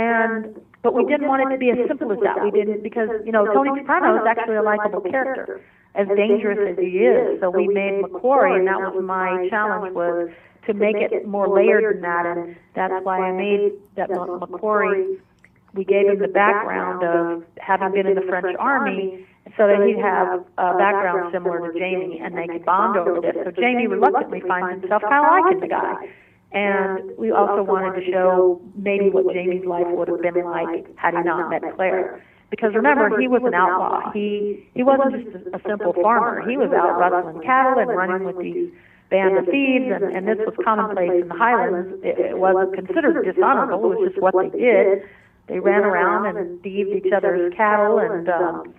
And but we didn't want it to be as simple as that. We didn't, because, you know, Tony Soprano is actually a likable character, as dangerous as he is. So we made McQuarrie, and that was my challenge, was to make it more layered than that. And that's why I made that McQuarrie. We gave him the background of having been in the French army, so that he'd have a background similar to Jamie, and they could bond over this. So Jamie reluctantly finds himself kind of liking the guy. And we also wanted to show maybe what Jamie's life would have been like had he not met Claire. Because remember, he was an outlaw. He he wasn't just a, a simple farmer. He was out rustling cattle and running with these band of thieves, and, and this was commonplace in the Highlands. It, it wasn't considered dishonorable. It was just what they did. They ran around and thieved each other's cattle, and um,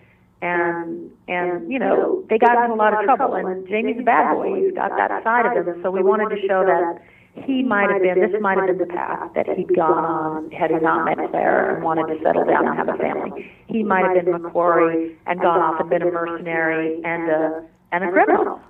and and you know, they got in a lot of trouble. And Jamie's a bad boy; he's got that side of him. So we wanted to show that he might have been, this might have been the path that he'd gone on had he not met Claire and wanted to settle down and have a family. He might have been McQuarrie and gone off and been a mercenary and a and a criminal.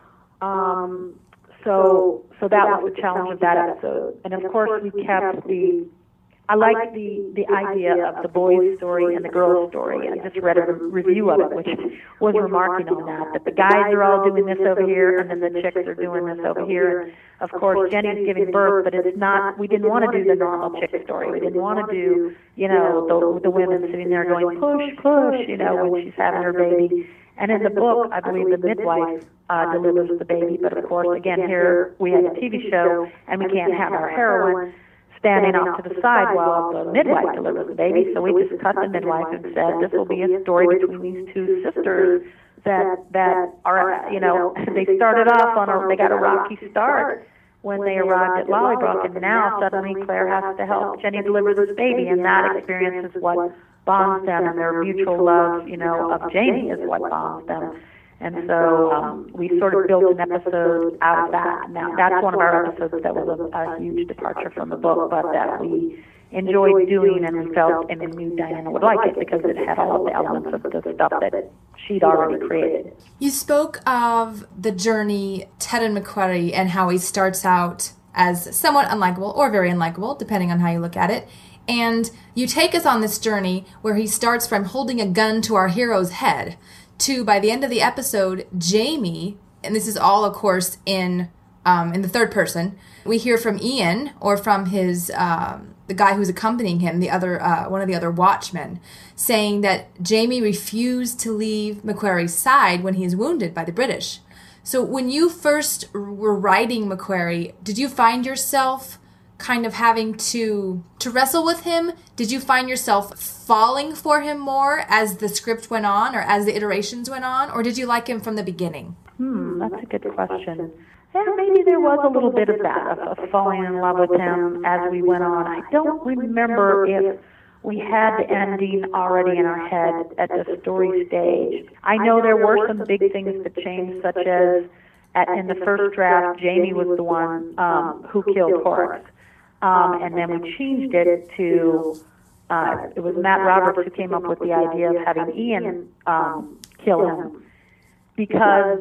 Um, so so that was the challenge of that episode. And of course, we kept the. I liked the, the idea of the boy's story and the girl's story. I just read a re- review of it, which was remarking on that, that the guys are all doing this over here, and then the chicks are doing this over here. And of course, Jenny's giving birth, but it's not, we didn't want to do the normal chick story. We didn't want to do, you know, the, the women sitting there going, push, push, you know, when she's having her baby. And in the book, I believe the midwife uh, delivers the baby, but of course, again, here we have a T V show, and we can't have our heroine standing off to the side while the midwife delivers the baby. So we just cut the midwife and said, this will be a story between these two sisters that that are, you know, they started off on a, they got a rocky start when they arrived at Lallybroch, and now suddenly Claire has to help Jenny deliver this baby, and that experience is what bonds them, and their mutual love, you know, of Jamie is what bonds them. And so um, we sort of built an episode out of that. Now, that's one of our episodes that was a, a huge departure from the book, but that we enjoyed doing, and we felt and we knew Diana would like it because it had all of the elements of the stuff that she'd already created. You spoke of the journey, Ted and McQuarrie, and how he starts out as somewhat unlikable or very unlikable, depending on how you look at it. And you take us on this journey where he starts from holding a gun to our hero's head to, by the end of the episode, Jamie, and this is all, of course, in um, in the third person, we hear from Ian, or from his um, the guy who's accompanying him, the other uh, one of the other watchmen, saying that Jamie refused to leave Macquarie's side when he is wounded by the British. So when you first were writing Macquarie, did you find yourself kind of having to to wrestle with him? Did you find yourself falling for him more as the script went on or as the iterations went on? Or did you like him from the beginning? Hmm, that's a good question. Yeah, maybe there was a little bit of that, of, of falling in love with him as we went on. I don't remember if we had the ending already in our head at the story stage. I know there were some big things that changed, such as at, in the first draft, Jamie was the one um, who killed Horrocks. Um, and then we changed it to, uh, it was Matt Roberts who came up with the idea of having Ian um, kill him. Because,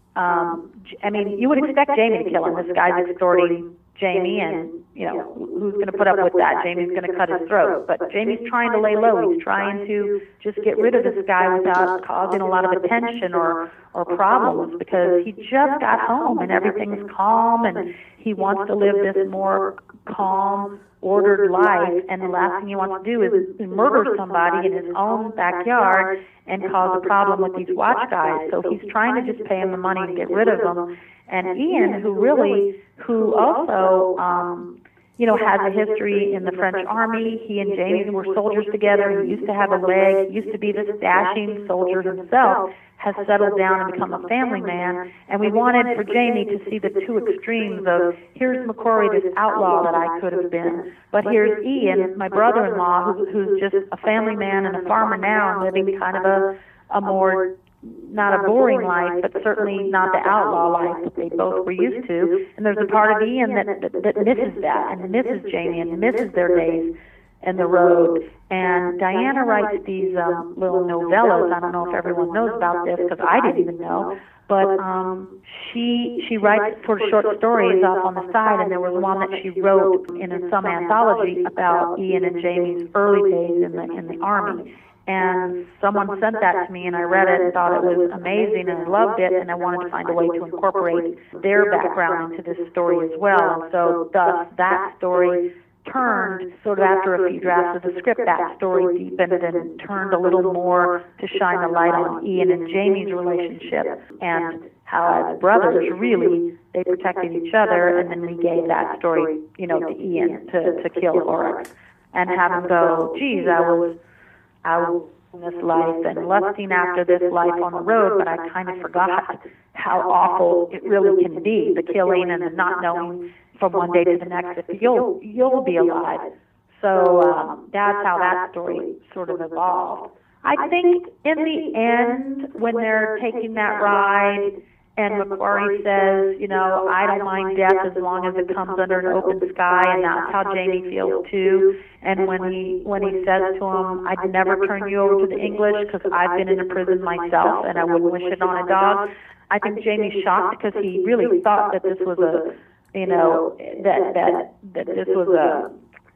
um, I mean, you would expect Jamie to kill him. This guy's extorting Jamie, and, you know, who's going to put up with that? Jamie's going to cut his throat. But Jamie's trying to lay low. He's trying to just get rid of this guy without causing a lot of attention or, or problems, because he just got home and everything's calm, and he wants to live this more calm, ordered life, and the last thing he wants to do is murder somebody in his own backyard and cause a problem with these watch guys. So he's trying to just pay him the money to get rid of them. And Ian, who really, who also, um, you know, has a history in the French army. He and Jamie were soldiers together. He used to have a leg. He used to be this dashing soldier himself, has settled down and become a family man. And we wanted for Jamie to see the two extremes of, here's Macquarie, this outlaw that I could have been, but here's Ian, my brother-in-law, who, who's just a family man and a farmer now, and living kind of a, a more, not a boring life, but certainly not the outlaw life that they both were used to. And there's a part of Ian that, that, that misses that, and misses Jamie, and misses their days in the road. And Diana writes these um, little novellas. I don't know if everyone knows about this, because I didn't even know. But um, she she writes sort of short stories off on the side, and there was one that she wrote in some anthology about Ian and Jamie's early days in the in the army. And someone sent that to me, and I read it and thought it was amazing, and I loved it, and I wanted to find a way to incorporate their background into this story as well. And so thus that story turned, sort of after a few drafts of the script, that story deepened and turned a little more to shine the light on Ian and Jamie's relationship, and how as brothers, really, they protected each other, and then we gave that story, you know, to Ian to, to kill Horrocks, and have him go, geez, I was, I was in this life and lusting after this life on the road, but I kind of forgot how awful it really can be, the killing and the not knowing from one day to the next if you'll you'll be alive. So um, that's how that story sort of evolved. I think in the end, when they're taking that ride, and Macquarie says, you know, I don't mind death as long as it comes under an open sky, and that's how Jamie feels too. And when he when he says to him, I'd never turn you over to the English because I've been in a prison myself, and I wouldn't wish it on a dog. I think Jamie's shocked because he really thought that this was a, you know, that that that this was a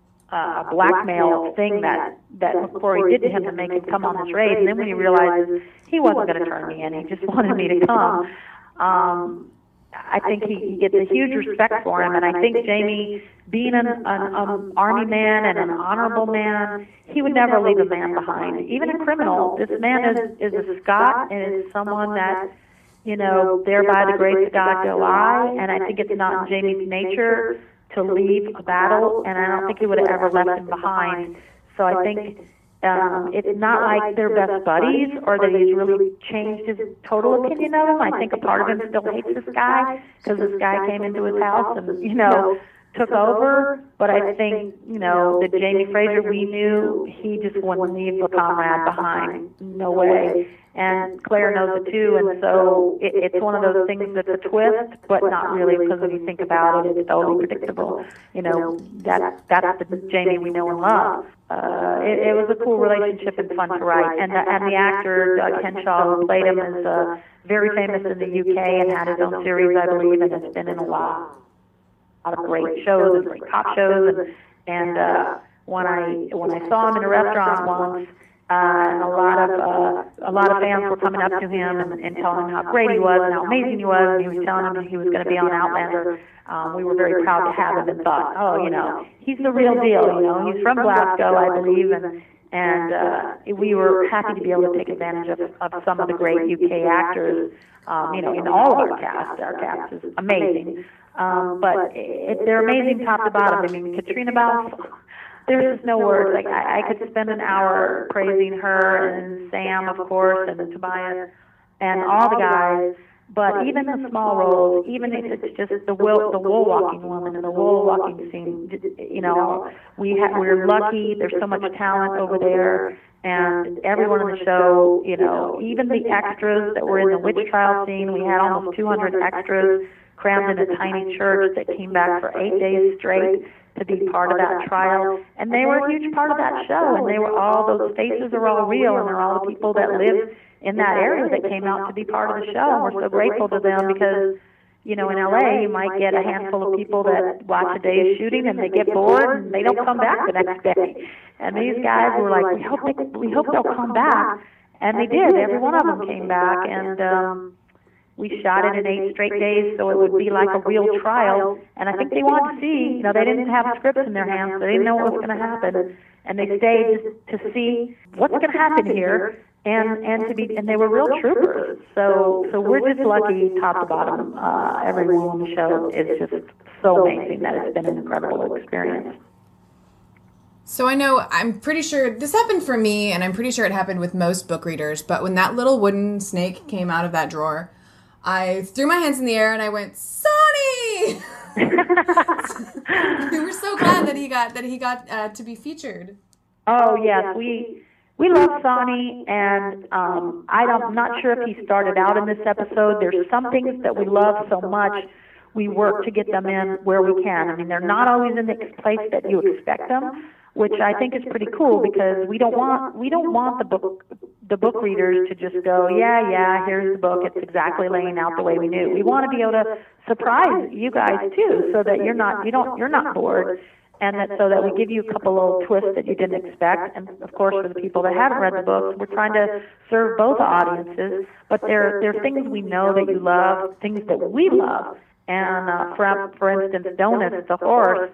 a blackmail thing that that Macquarie did to him to make him come on this raid. And then when he realizes he wasn't going to turn me in, he just wanted me to come. Um, I think he, he gets a huge respect for him, and I think Jamie, being an, an um, army man and an honorable man, he would never leave a man behind, even a criminal. This man is, is a Scot and is someone that, you know, there by the grace of God go I, and I think it's not in Jamie's nature to leave a battle, and I don't think he would have ever left him behind. So I think Um, it's not like they're best buddies or that he's really changed his total opinion of him. I think a part of him still hates this guy because this guy came into his house and, you know, took over. But I think, you know, the Jamie Fraser we knew, he just wouldn't leave a comrade behind. No way. And Claire knows it too, and so it, it's one of those things that's a twist, but not really, because when you think about it, it's totally predictable. You know, that, that's the Jamie we know and love. Uh, it, it was a cool relationship and fun to write. And the, and the actor, Doug Henshaw, who played him, is uh, very famous in the U K and had his own series, I believe, and has been in a lot, a lot of great shows and great cop shows. And, and uh, when I when I saw him in a restaurant once, Uh, and a lot of uh, a lot of fans were coming up to him and, and telling him how great he was and how amazing he was, and he was telling them he was going to be on Outlander. Um, we were very proud to have him and thought, oh, you know, he's the real deal. You know, he's from Glasgow, I believe, and and uh, we were happy to be able to take advantage of, of some of the great U K actors. Um, you know, in all of our cast, our cast is amazing, um, but it, they're amazing top to bottom. I mean, Katrina Balfe. There's just no words. Like I, I could spend an hour praising her and Sam, of course, and Tobias, and all the guys. But even the small roles, even if it's just the wool, the wool walking woman and the wool walking scene, you know, we ha- we're lucky. There's so much talent over there, and everyone on the show, you know, even the extras that were in the witch trial scene. We had almost two hundred extras crammed in a tiny church that came back for eight days straight to be part of that trial, and they were a huge part of that show, and they were all, those faces are all real, and they're all the people that live in that area that came out to be part of the show, and we're so grateful to them because, you know, in L A you might get a handful of people that watch a day's shooting and they get bored and they don't come back the next day, and these guys were like, we hope they, we hope they'll come back, and they did. Every one of them came back, and um we shot it in eight straight days, so it would be like a real trial. And I think they wanted to see, you know, they didn't have scripts in their hands, so they didn't know what was going to happen. And they stayed to see what's going to happen here, and and to be, and they were real troopers. So so we're just lucky, top to bottom. Uh, everyone on the show is just so amazing that it's been an incredible experience. So I know, I'm pretty sure this happened for me, and I'm pretty sure it happened with most book readers. But when that little wooden snake came out of that drawer, I threw my hands in the air and I went, Sonny! We were so glad that he got that he got uh, to be featured. Oh yes, we we love Sonny, and um, I don't, I'm not sure if he started out in this episode. There's some things that we love so much, we work to get them in where we can. I mean, they're not always in the place that you expect them, which I think is pretty cool because we don't want we don't want the book the book readers to just go, yeah, yeah, here's the book, it's exactly laying out the way we knew. We want to be able to surprise you guys too, so that you're not you don't you're not bored, and that so that we give you a couple little twists that you didn't expect. And of course, for the people that haven't read the books, we're trying to serve both audiences, but there there are things we know that you love, things that we love, and uh, for for instance, Donuts the horse.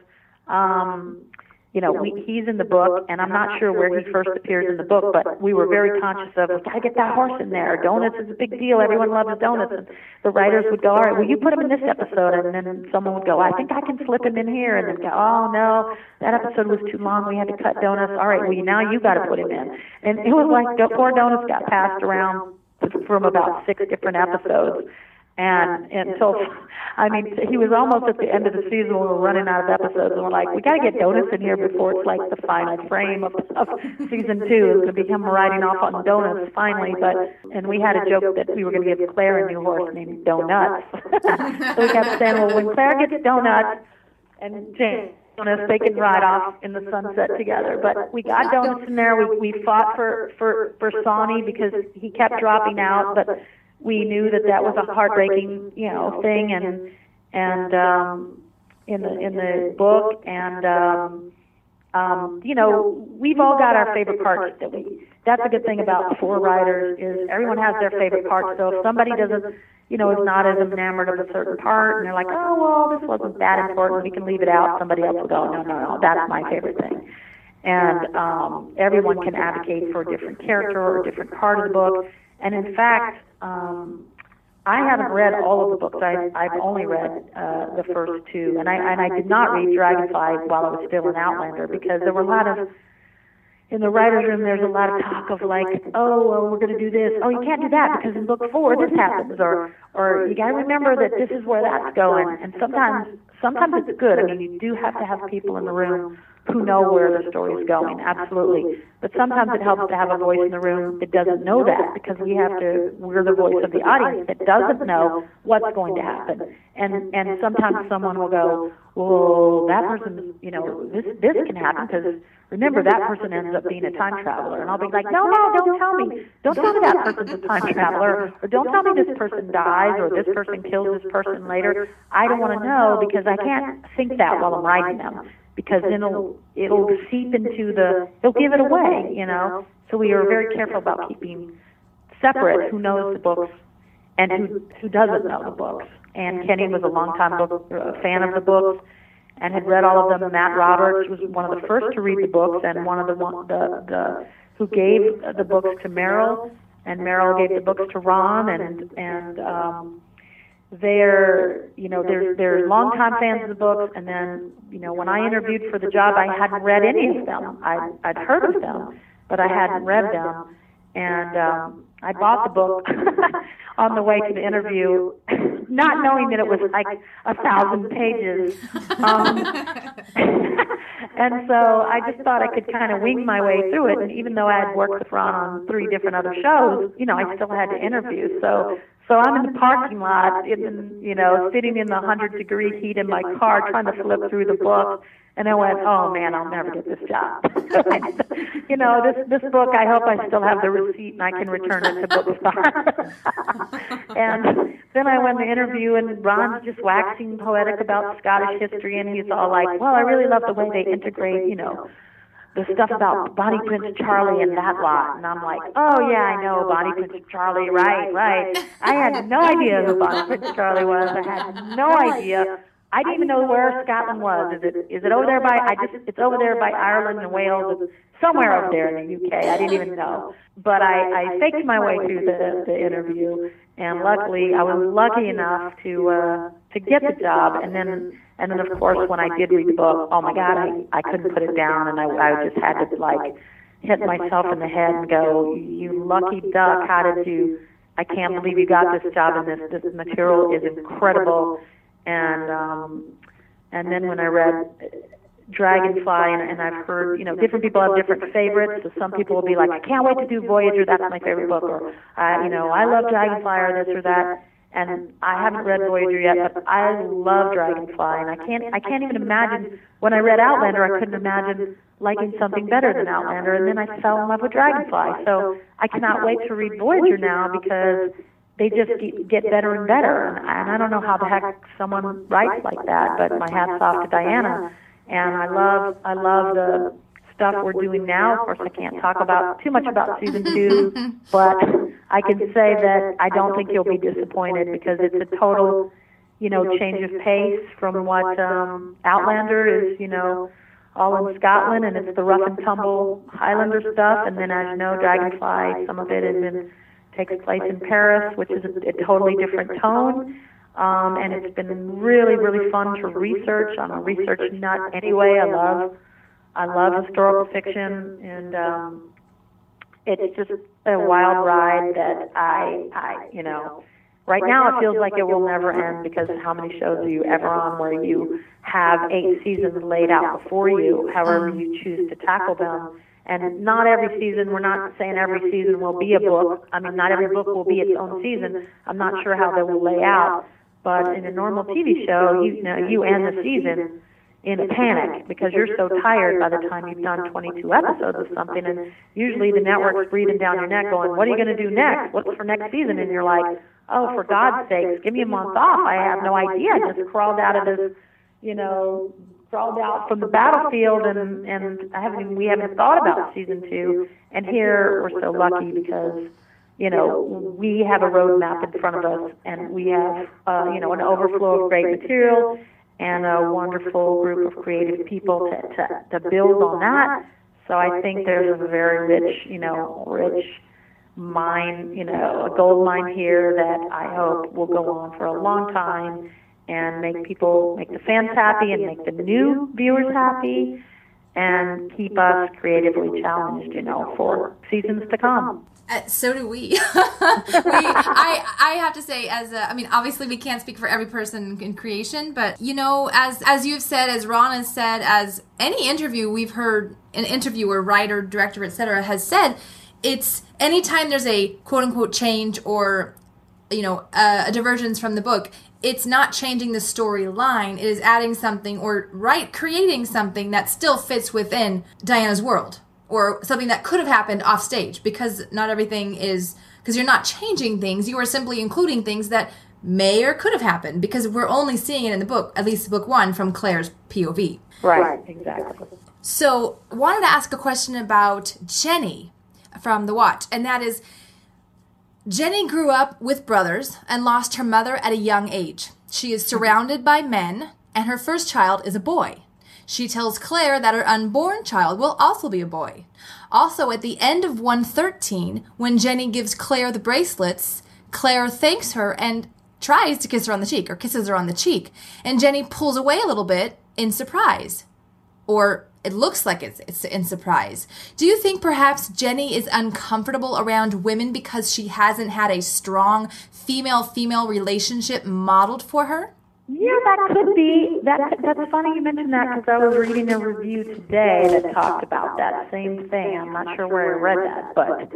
Um, You know, we, he's in the book, and I'm not sure where he first appears in the book, but we were very conscious of, we got to get that horse in there. Donuts is a big deal. Everyone loves donuts. And the writers would go, all right, will you put him in this episode? And then someone would go, I think I can slip him in here. And then go, oh, no, that episode was too long. We had to cut Donuts. All right, well, now you got to put him in. And it was like poor Donuts got passed around from about six different episodes. And until, I mean, he was almost at the end of the season when we were running out of episodes, and we're like, we got to get Donuts in here before it's like the final frame of, of season two. It's going to be him riding off on Donuts finally. But and we had a joke that we were going to give Claire a new horse named Donuts. So we kept saying, well, when Claire gets Donuts and James Donuts, they can ride off in the sunset together. But we got Donuts in there. We we fought for for for Sonny because he kept dropping out, but we knew that that was a heartbreaking, you know, thing, and and um, in the in the book, and um, um, you know, we've all got our favorite parts that we. That's a good thing about four writers is everyone has their favorite parts. So if somebody doesn't, you know, is not as enamored of a certain part, and they're like, oh well, this wasn't that important, we can leave it out. Somebody else will go, no, no, no, that's my favorite thing. And um, everyone can advocate for a different character or a different part of the book. And in fact, um, I haven't read all of the books. I, I've only read uh, the first two, and I and I did not read Dragonfly while I was still in Outlander because there were a lot of in the writers' room. There's a lot of talk of like, oh, well, we're going to do this. Oh, you can't do that because in book four this happens, or or you got to remember that this is where that's going. And sometimes sometimes it's good. I mean, you do have to have people in the room who know where the story is going, absolutely. But sometimes it helps to have a voice in the room that doesn't know that, because we have to, we're the voice of the audience that doesn't know what's going to happen. And and sometimes someone will go, well, that person, you know, this this can happen, because remember, that person ends up being a time traveler. And I'll be like, no, no, don't tell me. Don't tell me that person's a time traveler. Or don't tell me this person dies, or this person kills this person later. I don't want to know, because I can't think that while I'm writing them. Because then it'll, it'll seep into the, it'll give it away. day, you know. So we were very careful about keeping separate who knows the books and who who doesn't know the books. And Kenny was a longtime book uh, fan of the books and had read all of them. Matt Roberts was one of the first to read the books and one of the one, the, the who gave the books to Meryl, and Meryl gave the books to Ron, and and um, they're you know they're they're longtime fans of the books. And then you know when I interviewed for the job, I hadn't read any of them. I I'd heard of them, but I hadn't read them, and um, I bought the book on the way to the interview, not knowing that it was like a thousand pages. Um, and so I just thought I could kind of wing my way through it. And even though I had worked with Ron on three different other shows, you know, I still had to interview. So so I'm in the parking lot, in, you know, sitting in the one hundred degree heat in my car trying to flip through the book. And I went, oh, man, I'll never get this job. you know, this this book, I hope I still have the receipt and I can return it to Bookstar. And then I went to the interview, and Ron's just waxing poetic about Scottish history, and he's all like, well, I really love the way they integrate, you know, the stuff about Bonnie Prince Charlie and that lot. And I'm like, oh, yeah, I know Bonnie Prince Charlie, right, right. I had no idea who Bonnie Prince Charlie was. I had no idea. I didn't even know where Scotland was. Is it is it over there by? I just it's over there by Ireland and Wales. It's somewhere over there in the U K. I didn't even know. But I, I faked my way through the the interview, and luckily I was lucky enough to uh, to get the job. And then and then of course when I did read the book, oh my God, I I couldn't put it down, and I I just had to like hit myself in the head and go, you lucky duck, how did you? I can't believe you got this job, and this this material is incredible. And um, and then when I read Dragonfly, and, and I've heard, you know, different people have different favorites. So some people will be like, I can't wait to do Voyager, that's my favorite book. Or, uh, you know, I love Dragonfly or this or that. And I haven't read Voyager yet, but I love Dragonfly. And I can't, I can't even imagine, when I read Outlander, I couldn't imagine liking something better than Outlander. And then I fell in love with Dragonfly. So I cannot wait to read Voyager now because they just get better and better. And I don't know how the heck someone writes like that, but my hat's off to Diana. And I love, I love the stuff we're doing now. Of course, I can't talk about too much about season two, but I can say that I don't think you'll be disappointed because it's a total, you know, change of pace from what um, Outlander is, you know, all in Scotland, and it's the rough and tumble Highlander stuff. And then, as you know, Dragonfly, some of it is in takes place in Paris, which is a, a totally different tone. Um, and it's been really, really fun to research. I'm a research nut anyway. I love, I love historical fiction, and um, it's just a wild ride that I, I, you know, right now it feels like it will never end because how many shows are you ever on where you have eight seasons laid out before you, however you choose to tackle them. And not every season, we're not saying every season will be a book. I mean, not every book will be its own season. I'm not sure how they will lay out. But in a normal T V show, you, you know, you end the season in a panic because you're so tired by the time you've done twenty-two episodes of something. And usually the network's breathing down your neck going, what are you going to do next? What's for next season? And you're like, oh, for God's sakes, give me a month off. I have no idea. I just crawled out of this, you know, crawled out from the battlefield, and, and I haven't even, we haven't thought about season two. And here we're so lucky because, you know, we have a roadmap in front of us, and we have, uh, you know, an overflow of great material and a wonderful group of creative people to, to, to build on that. So I think there's a very rich, you know, rich mine, you know, a gold mine here that I hope will go on for a long time and make people, make the fans happy and make the new viewers happy and keep us creatively challenged, you know, for seasons to come. Uh, so do we. we I I have to say, as a, I mean, obviously we can't speak for every person in creation, but you know, as as you've said, as Ron has said, as any interview we've heard, an interviewer, writer, director, et cetera, has said, it's anytime there's a quote unquote change or, you know, a, a divergence from the book, it's not changing the storyline. It is adding something or right creating something that still fits within Diana's world. Or something that could have happened off stage, because not everything is, because you're not changing things, you are simply including things that may or could have happened, because we're only seeing it in the book, at least book one, from Claire's P O V. Right, exactly. So, wanted to ask a question about Jenny from The Watch, and that is, Jenny grew up with brothers and lost her mother at a young age. She is surrounded by men, and her first child is a boy. She tells Claire that her unborn child will also be a boy. Also, at the end of one thirteen, when Jenny gives Claire the bracelets, Claire thanks her and tries to kiss her on the cheek, or kisses her on the cheek, and Jenny pulls away a little bit in surprise. Or it looks like it's, it's in surprise. Do you think perhaps Jenny is uncomfortable around women because she hasn't had a strong female-female relationship modeled for her? Yeah, that could be. That, that's funny you mentioned that because I was reading a review today that talked about that same thing. I'm not sure where I read that, but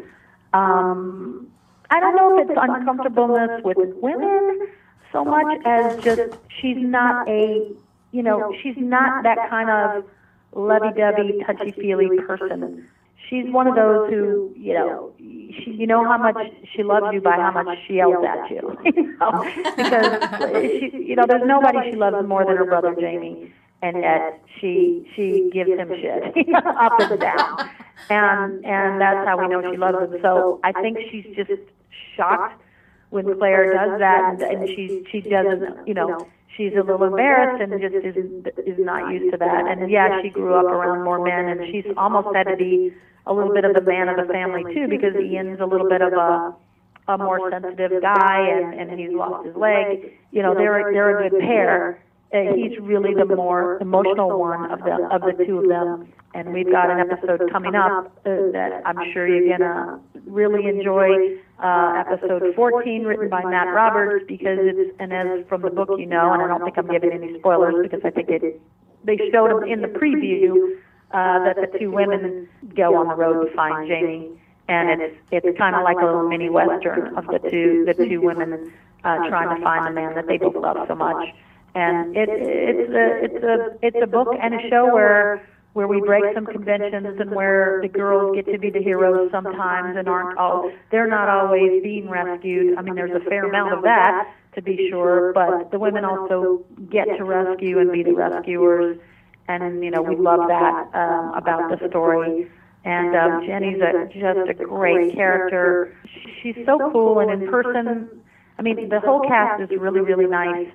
um, I don't know if it's uncomfortableness with women so much as just she's not a, you know, she's not that kind of lovey-dovey, touchy-feely person. She's one of those who, you know, she, you know how much she loves you by how much she yells at you. you know? Because, she, you know, there's nobody she loves more than her brother Jamie, and yet she she gives him shit up and down. And, and that's how we know she loves him. So I think she's just shocked when Claire does that, and, and she, she doesn't, you know, she's a little embarrassed and just is is not used to that. And yeah, she grew up around more men, and she's almost had to be a little bit of the man of the family too, because Ian's a little bit of a a more sensitive guy, and, and he's lost his leg. You know, they're they're a good pair. Uh, he's really the more emotional one of the of the two of them. And we've got an episode coming up uh, that I'm sure you're gonna really enjoy. Uh, episode fourteen, written by Matt Roberts, because it's, and as from the book you know, and I don't think I'm giving any spoilers because I think it, they showed them in the preview uh, that the two women go on the road to find Jamie, and it's it's kind of like a little mini western of the two the two women uh, trying to find the man that they both love so much. And it, it's a it's a it's a book and a show where. where we break some conventions and where the girls get to be the heroes sometimes and aren't all, they're not always being rescued. I mean, there's a fair amount of that, to be sure, but the women also get to rescue and be the rescuers. And, you know, we love that um, about the story. And um, Jenny's a, just a great character. She's so cool, and in person, I mean, the whole cast is really, really nice.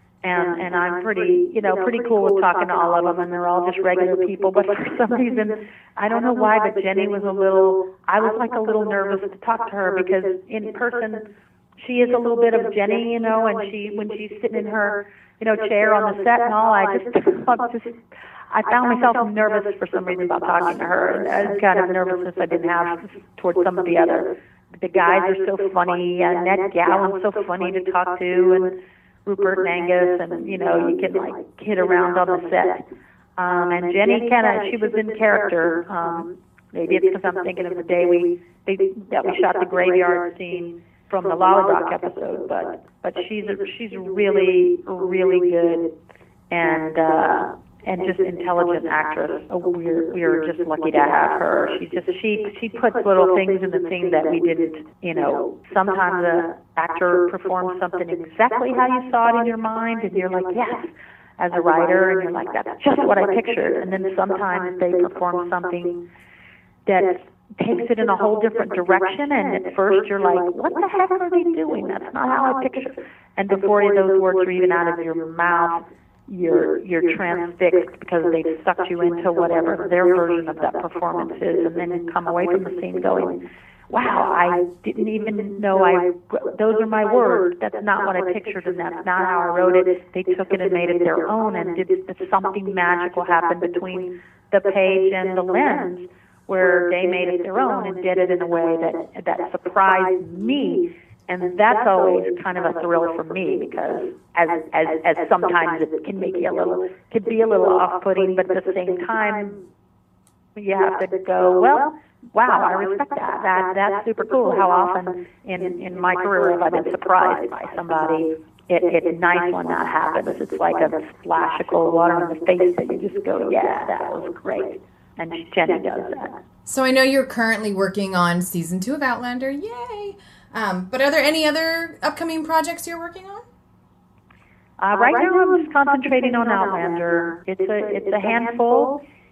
And and I'm pretty, you know, pretty cool with talking to all of them, and they're all just regular people. But for some reason, I don't know why, but Jenny was a little, I was like a little nervous to talk to her, because in person, she is a little bit of Jenny, you know, and she, when she's sitting in her, you know, chair on the set and all, I just, just I found myself nervous for some reason about talking to her. And I was kind of nervous I didn't have towards some of the other. The guys are so funny, and Ned Gallen's so funny to talk to, and Rupert and Angus, and, you know, you can, like, kid around on the set. Um, and Jenny kind of, she was in character. Um, maybe it's because I'm thinking of the day we, they, that we shot the graveyard scene from the Lollybrock episode, but, but she's, a, she's really, really good, and, uh, and just intelligent actress. Oh, we're we're just lucky to have her. She just she she puts little things in the thing that we didn't. You know, sometimes the actor performs something exactly how you saw it in your mind, and you're like, yes, as a writer, and you're like, that's just what I pictured. And then sometimes they perform something that takes it in a whole different direction, and at first you're like, what the heck are they doing? That's not how I pictured. And before those words are even out of your mouth, you're you're transfixed because they've sucked you into whatever their version of that performance is, and then you come away from the scene going, wow, I didn't even know I, those are my words. That's not what I pictured, and that's not how I wrote it. They took it and made it their own, and did something magical happen between the page and the lens, where they made it their own and did it in a way that that surprised me. And that's always kind of a thrill for me, because as as as sometimes it can make you a little, could be a little off-putting, but at the same time, you have to go, well, wow, I respect that. That that's super cool. How often in in my career have I been surprised by somebody? It, it's nice when that happens. It's like a splash of cold water in the face that you just go, yeah, that was great. And Jenny does that. So I know you're currently working on season two of Outlander. Yay! Um, but are there any other upcoming projects you're working on? Uh, right now, I'm just concentrating on Outlander. It's a it's a handful,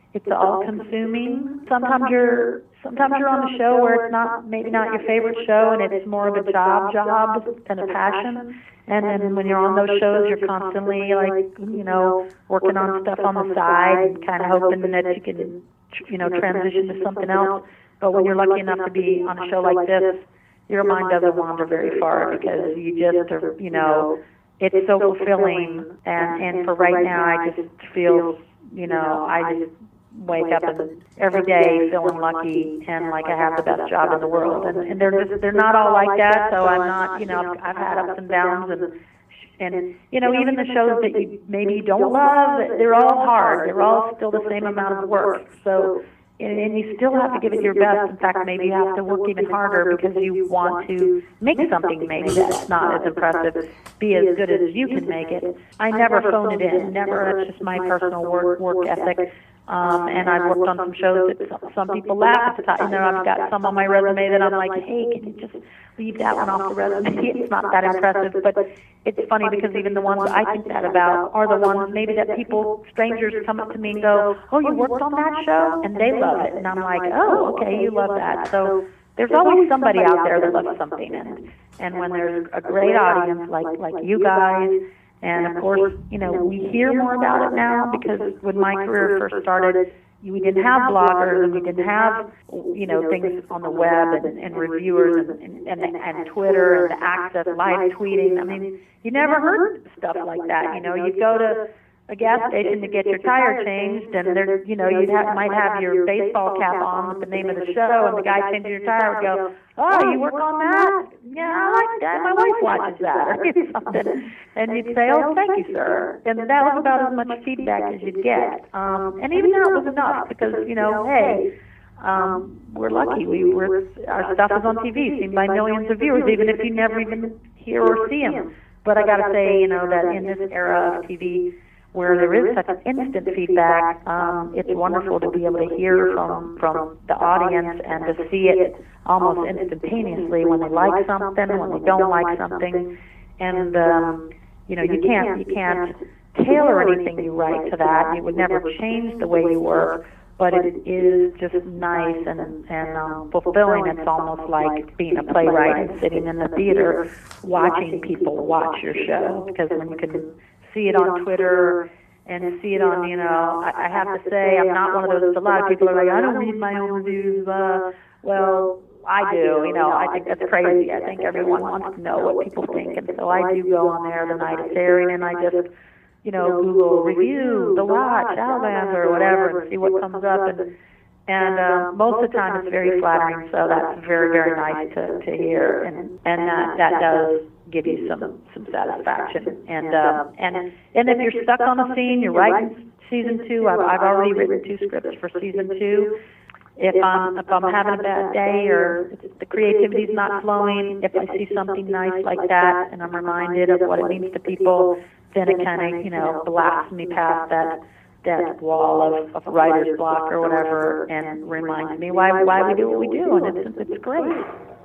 it's all consuming. Sometimes you're sometimes you're on a show where it's not maybe not your favorite show, and it's more of a job job than a passion. And then when you're on those shows, you're constantly like, you know, working on stuff on the side and kind of hoping that you can, you know, transition to something else. But when you're lucky enough to be on a show like this, your mind doesn't wander very far because you just are, you know, it's so fulfilling. And, and for right now, I just feel, you know, I just wake up and every day feeling lucky and like I have the best job in the world. And, and they're just, they're not all like that, so I'm not, you know, I've had ups and downs, and, and you know, even the shows that you maybe don't love, they're all hard. They're all still the same amount of work. So, and, and you still have to give it your best. In fact, maybe you have to work even harder because you want to make something maybe that's not as impressive be as good as you can make it. I never phone it in. Never. That's just my personal work work ethic. Um, and I've worked on some shows that some, some people laugh at the time. You know, I've got some on my resume that I'm like, hey, can you just leave that one off the resume? It's not that impressive, but it's funny because even the ones I think that about are the ones maybe that people, strangers, come up to me and go, oh, you worked on that show? And they love it. And I'm like, oh, okay, you love that. So there's always somebody out there that loves something. And, and when there's a great audience like, like you guys, and of course, you know, we hear more about it now because when my career first started, we didn't have bloggers and we didn't have, you know, things on the web and, and reviewers and, and, and Twitter and access, live tweeting. I mean, you never heard stuff like that. You know, you'd go to a gas station to get your tire changed, and there, you know, you might have your baseball cap on with the name of the show, and the guy changing your tire would go, "Oh, you work on that? Yeah, I like that. My wife watches that," or something. And you'd say, "Oh, thank you, sir." And that was about as much feedback as you'd get. Um, and even that was enough because, you know, hey, um, we're lucky. We we're, our stuff is on T V, seen by millions of viewers, even if you never even hear or see them. But I got to say, you know, that in this era of T V, where there is such instant feedback, um, it's wonderful to be able to hear from, from the audience and to see it almost instantaneously when they like something, when they don't like something. And, um, you know, you can't, you can't tailor anything you write to that. You would never change the way you work, but it is just nice and, and um, fulfilling. It's almost like being a playwright and sitting in the theater watching people watch your show, because when you can see it on Twitter and see it on, you know, I, I have to say, I'm not one of those, a lot of people are like, I don't read my own reviews. Uh, well, I do, you know, I think that's crazy. I think everyone wants to know what people think, and so I do go on there the night it's airing, and I just, you know, Google review, The Watch, Outlander, or whatever, and see what comes up, and and uh, most of the time it's very flattering, so that's very, very nice to, to hear, and, and that, that does give you some, some satisfaction. And, uh, and, and if you're stuck on a scene, you're writing season two, I've, I've already written two scripts for season two. If I'm, if I'm having a bad day or if the creativity's not flowing, if I see something nice like that and I'm reminded of what it means to people, then it kind of, you know, blasts me past that that wall of, of writer's block or whatever, and reminds me why why we do what we do, and it's it's great.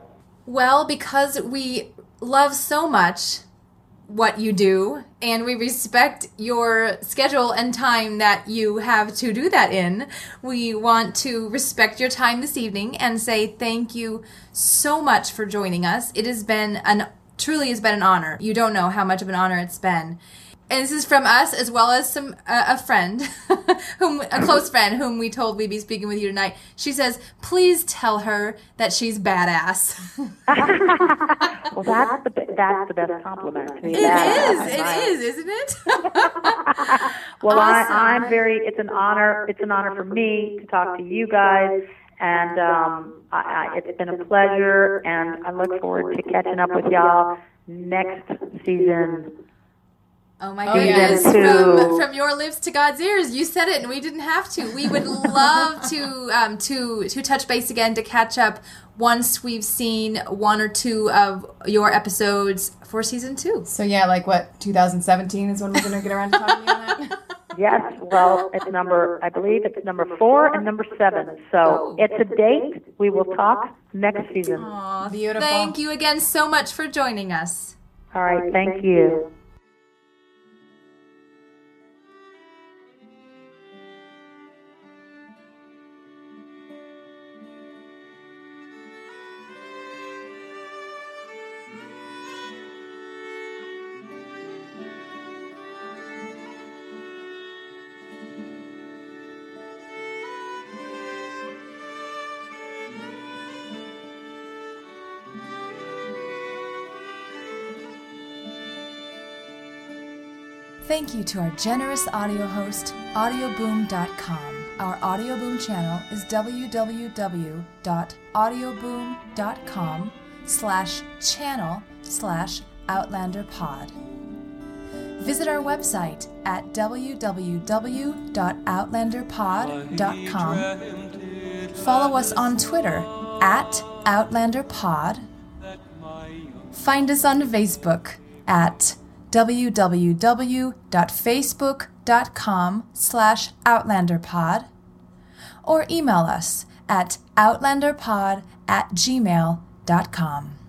Well, because we love so much what you do, and we respect your schedule and time that you have to do that in, we want to respect your time this evening and say thank you so much for joining us. It has been an truly has been an honor. You don't know how much of an honor it's been. And this is from us, as well as some uh, a friend, whom a close friend, whom we told we'd be speaking with you tonight. She says, "Please tell her that she's badass." Well, that's the that's the best compliment to me. It badass. is, it is, isn't it? Well, awesome. I, I'm very. It's an honor. It's an honor for me to talk to you guys, and um, I, I, it's been a pleasure. And I look forward to catching up with y'all next season. Oh my goodness, from, from your lips to God's ears. You said it and we didn't have to. We would love to um, to to touch base again, to catch up once we've seen one or two of your episodes for season two. So yeah, like what, two thousand seventeen is when we're going to get around to talking about that? Yes, well, it's number, I believe it's number four and number seven. So oh. It's a date. We will talk next season. Aw, beautiful. Thank you again so much for joining us. All right, thank you. Thank you to our generous audio host, audioboom dot com. Our Audioboom channel is www.audioboom.com slash channel slash outlanderpod. Visit our website at w w w dot outlanderpod dot com. Follow us on Twitter at outlanderpod. Find us on Facebook at w w w dot facebook dot com slash outlanderpod, or email us at outlanderpod at gmail dot com.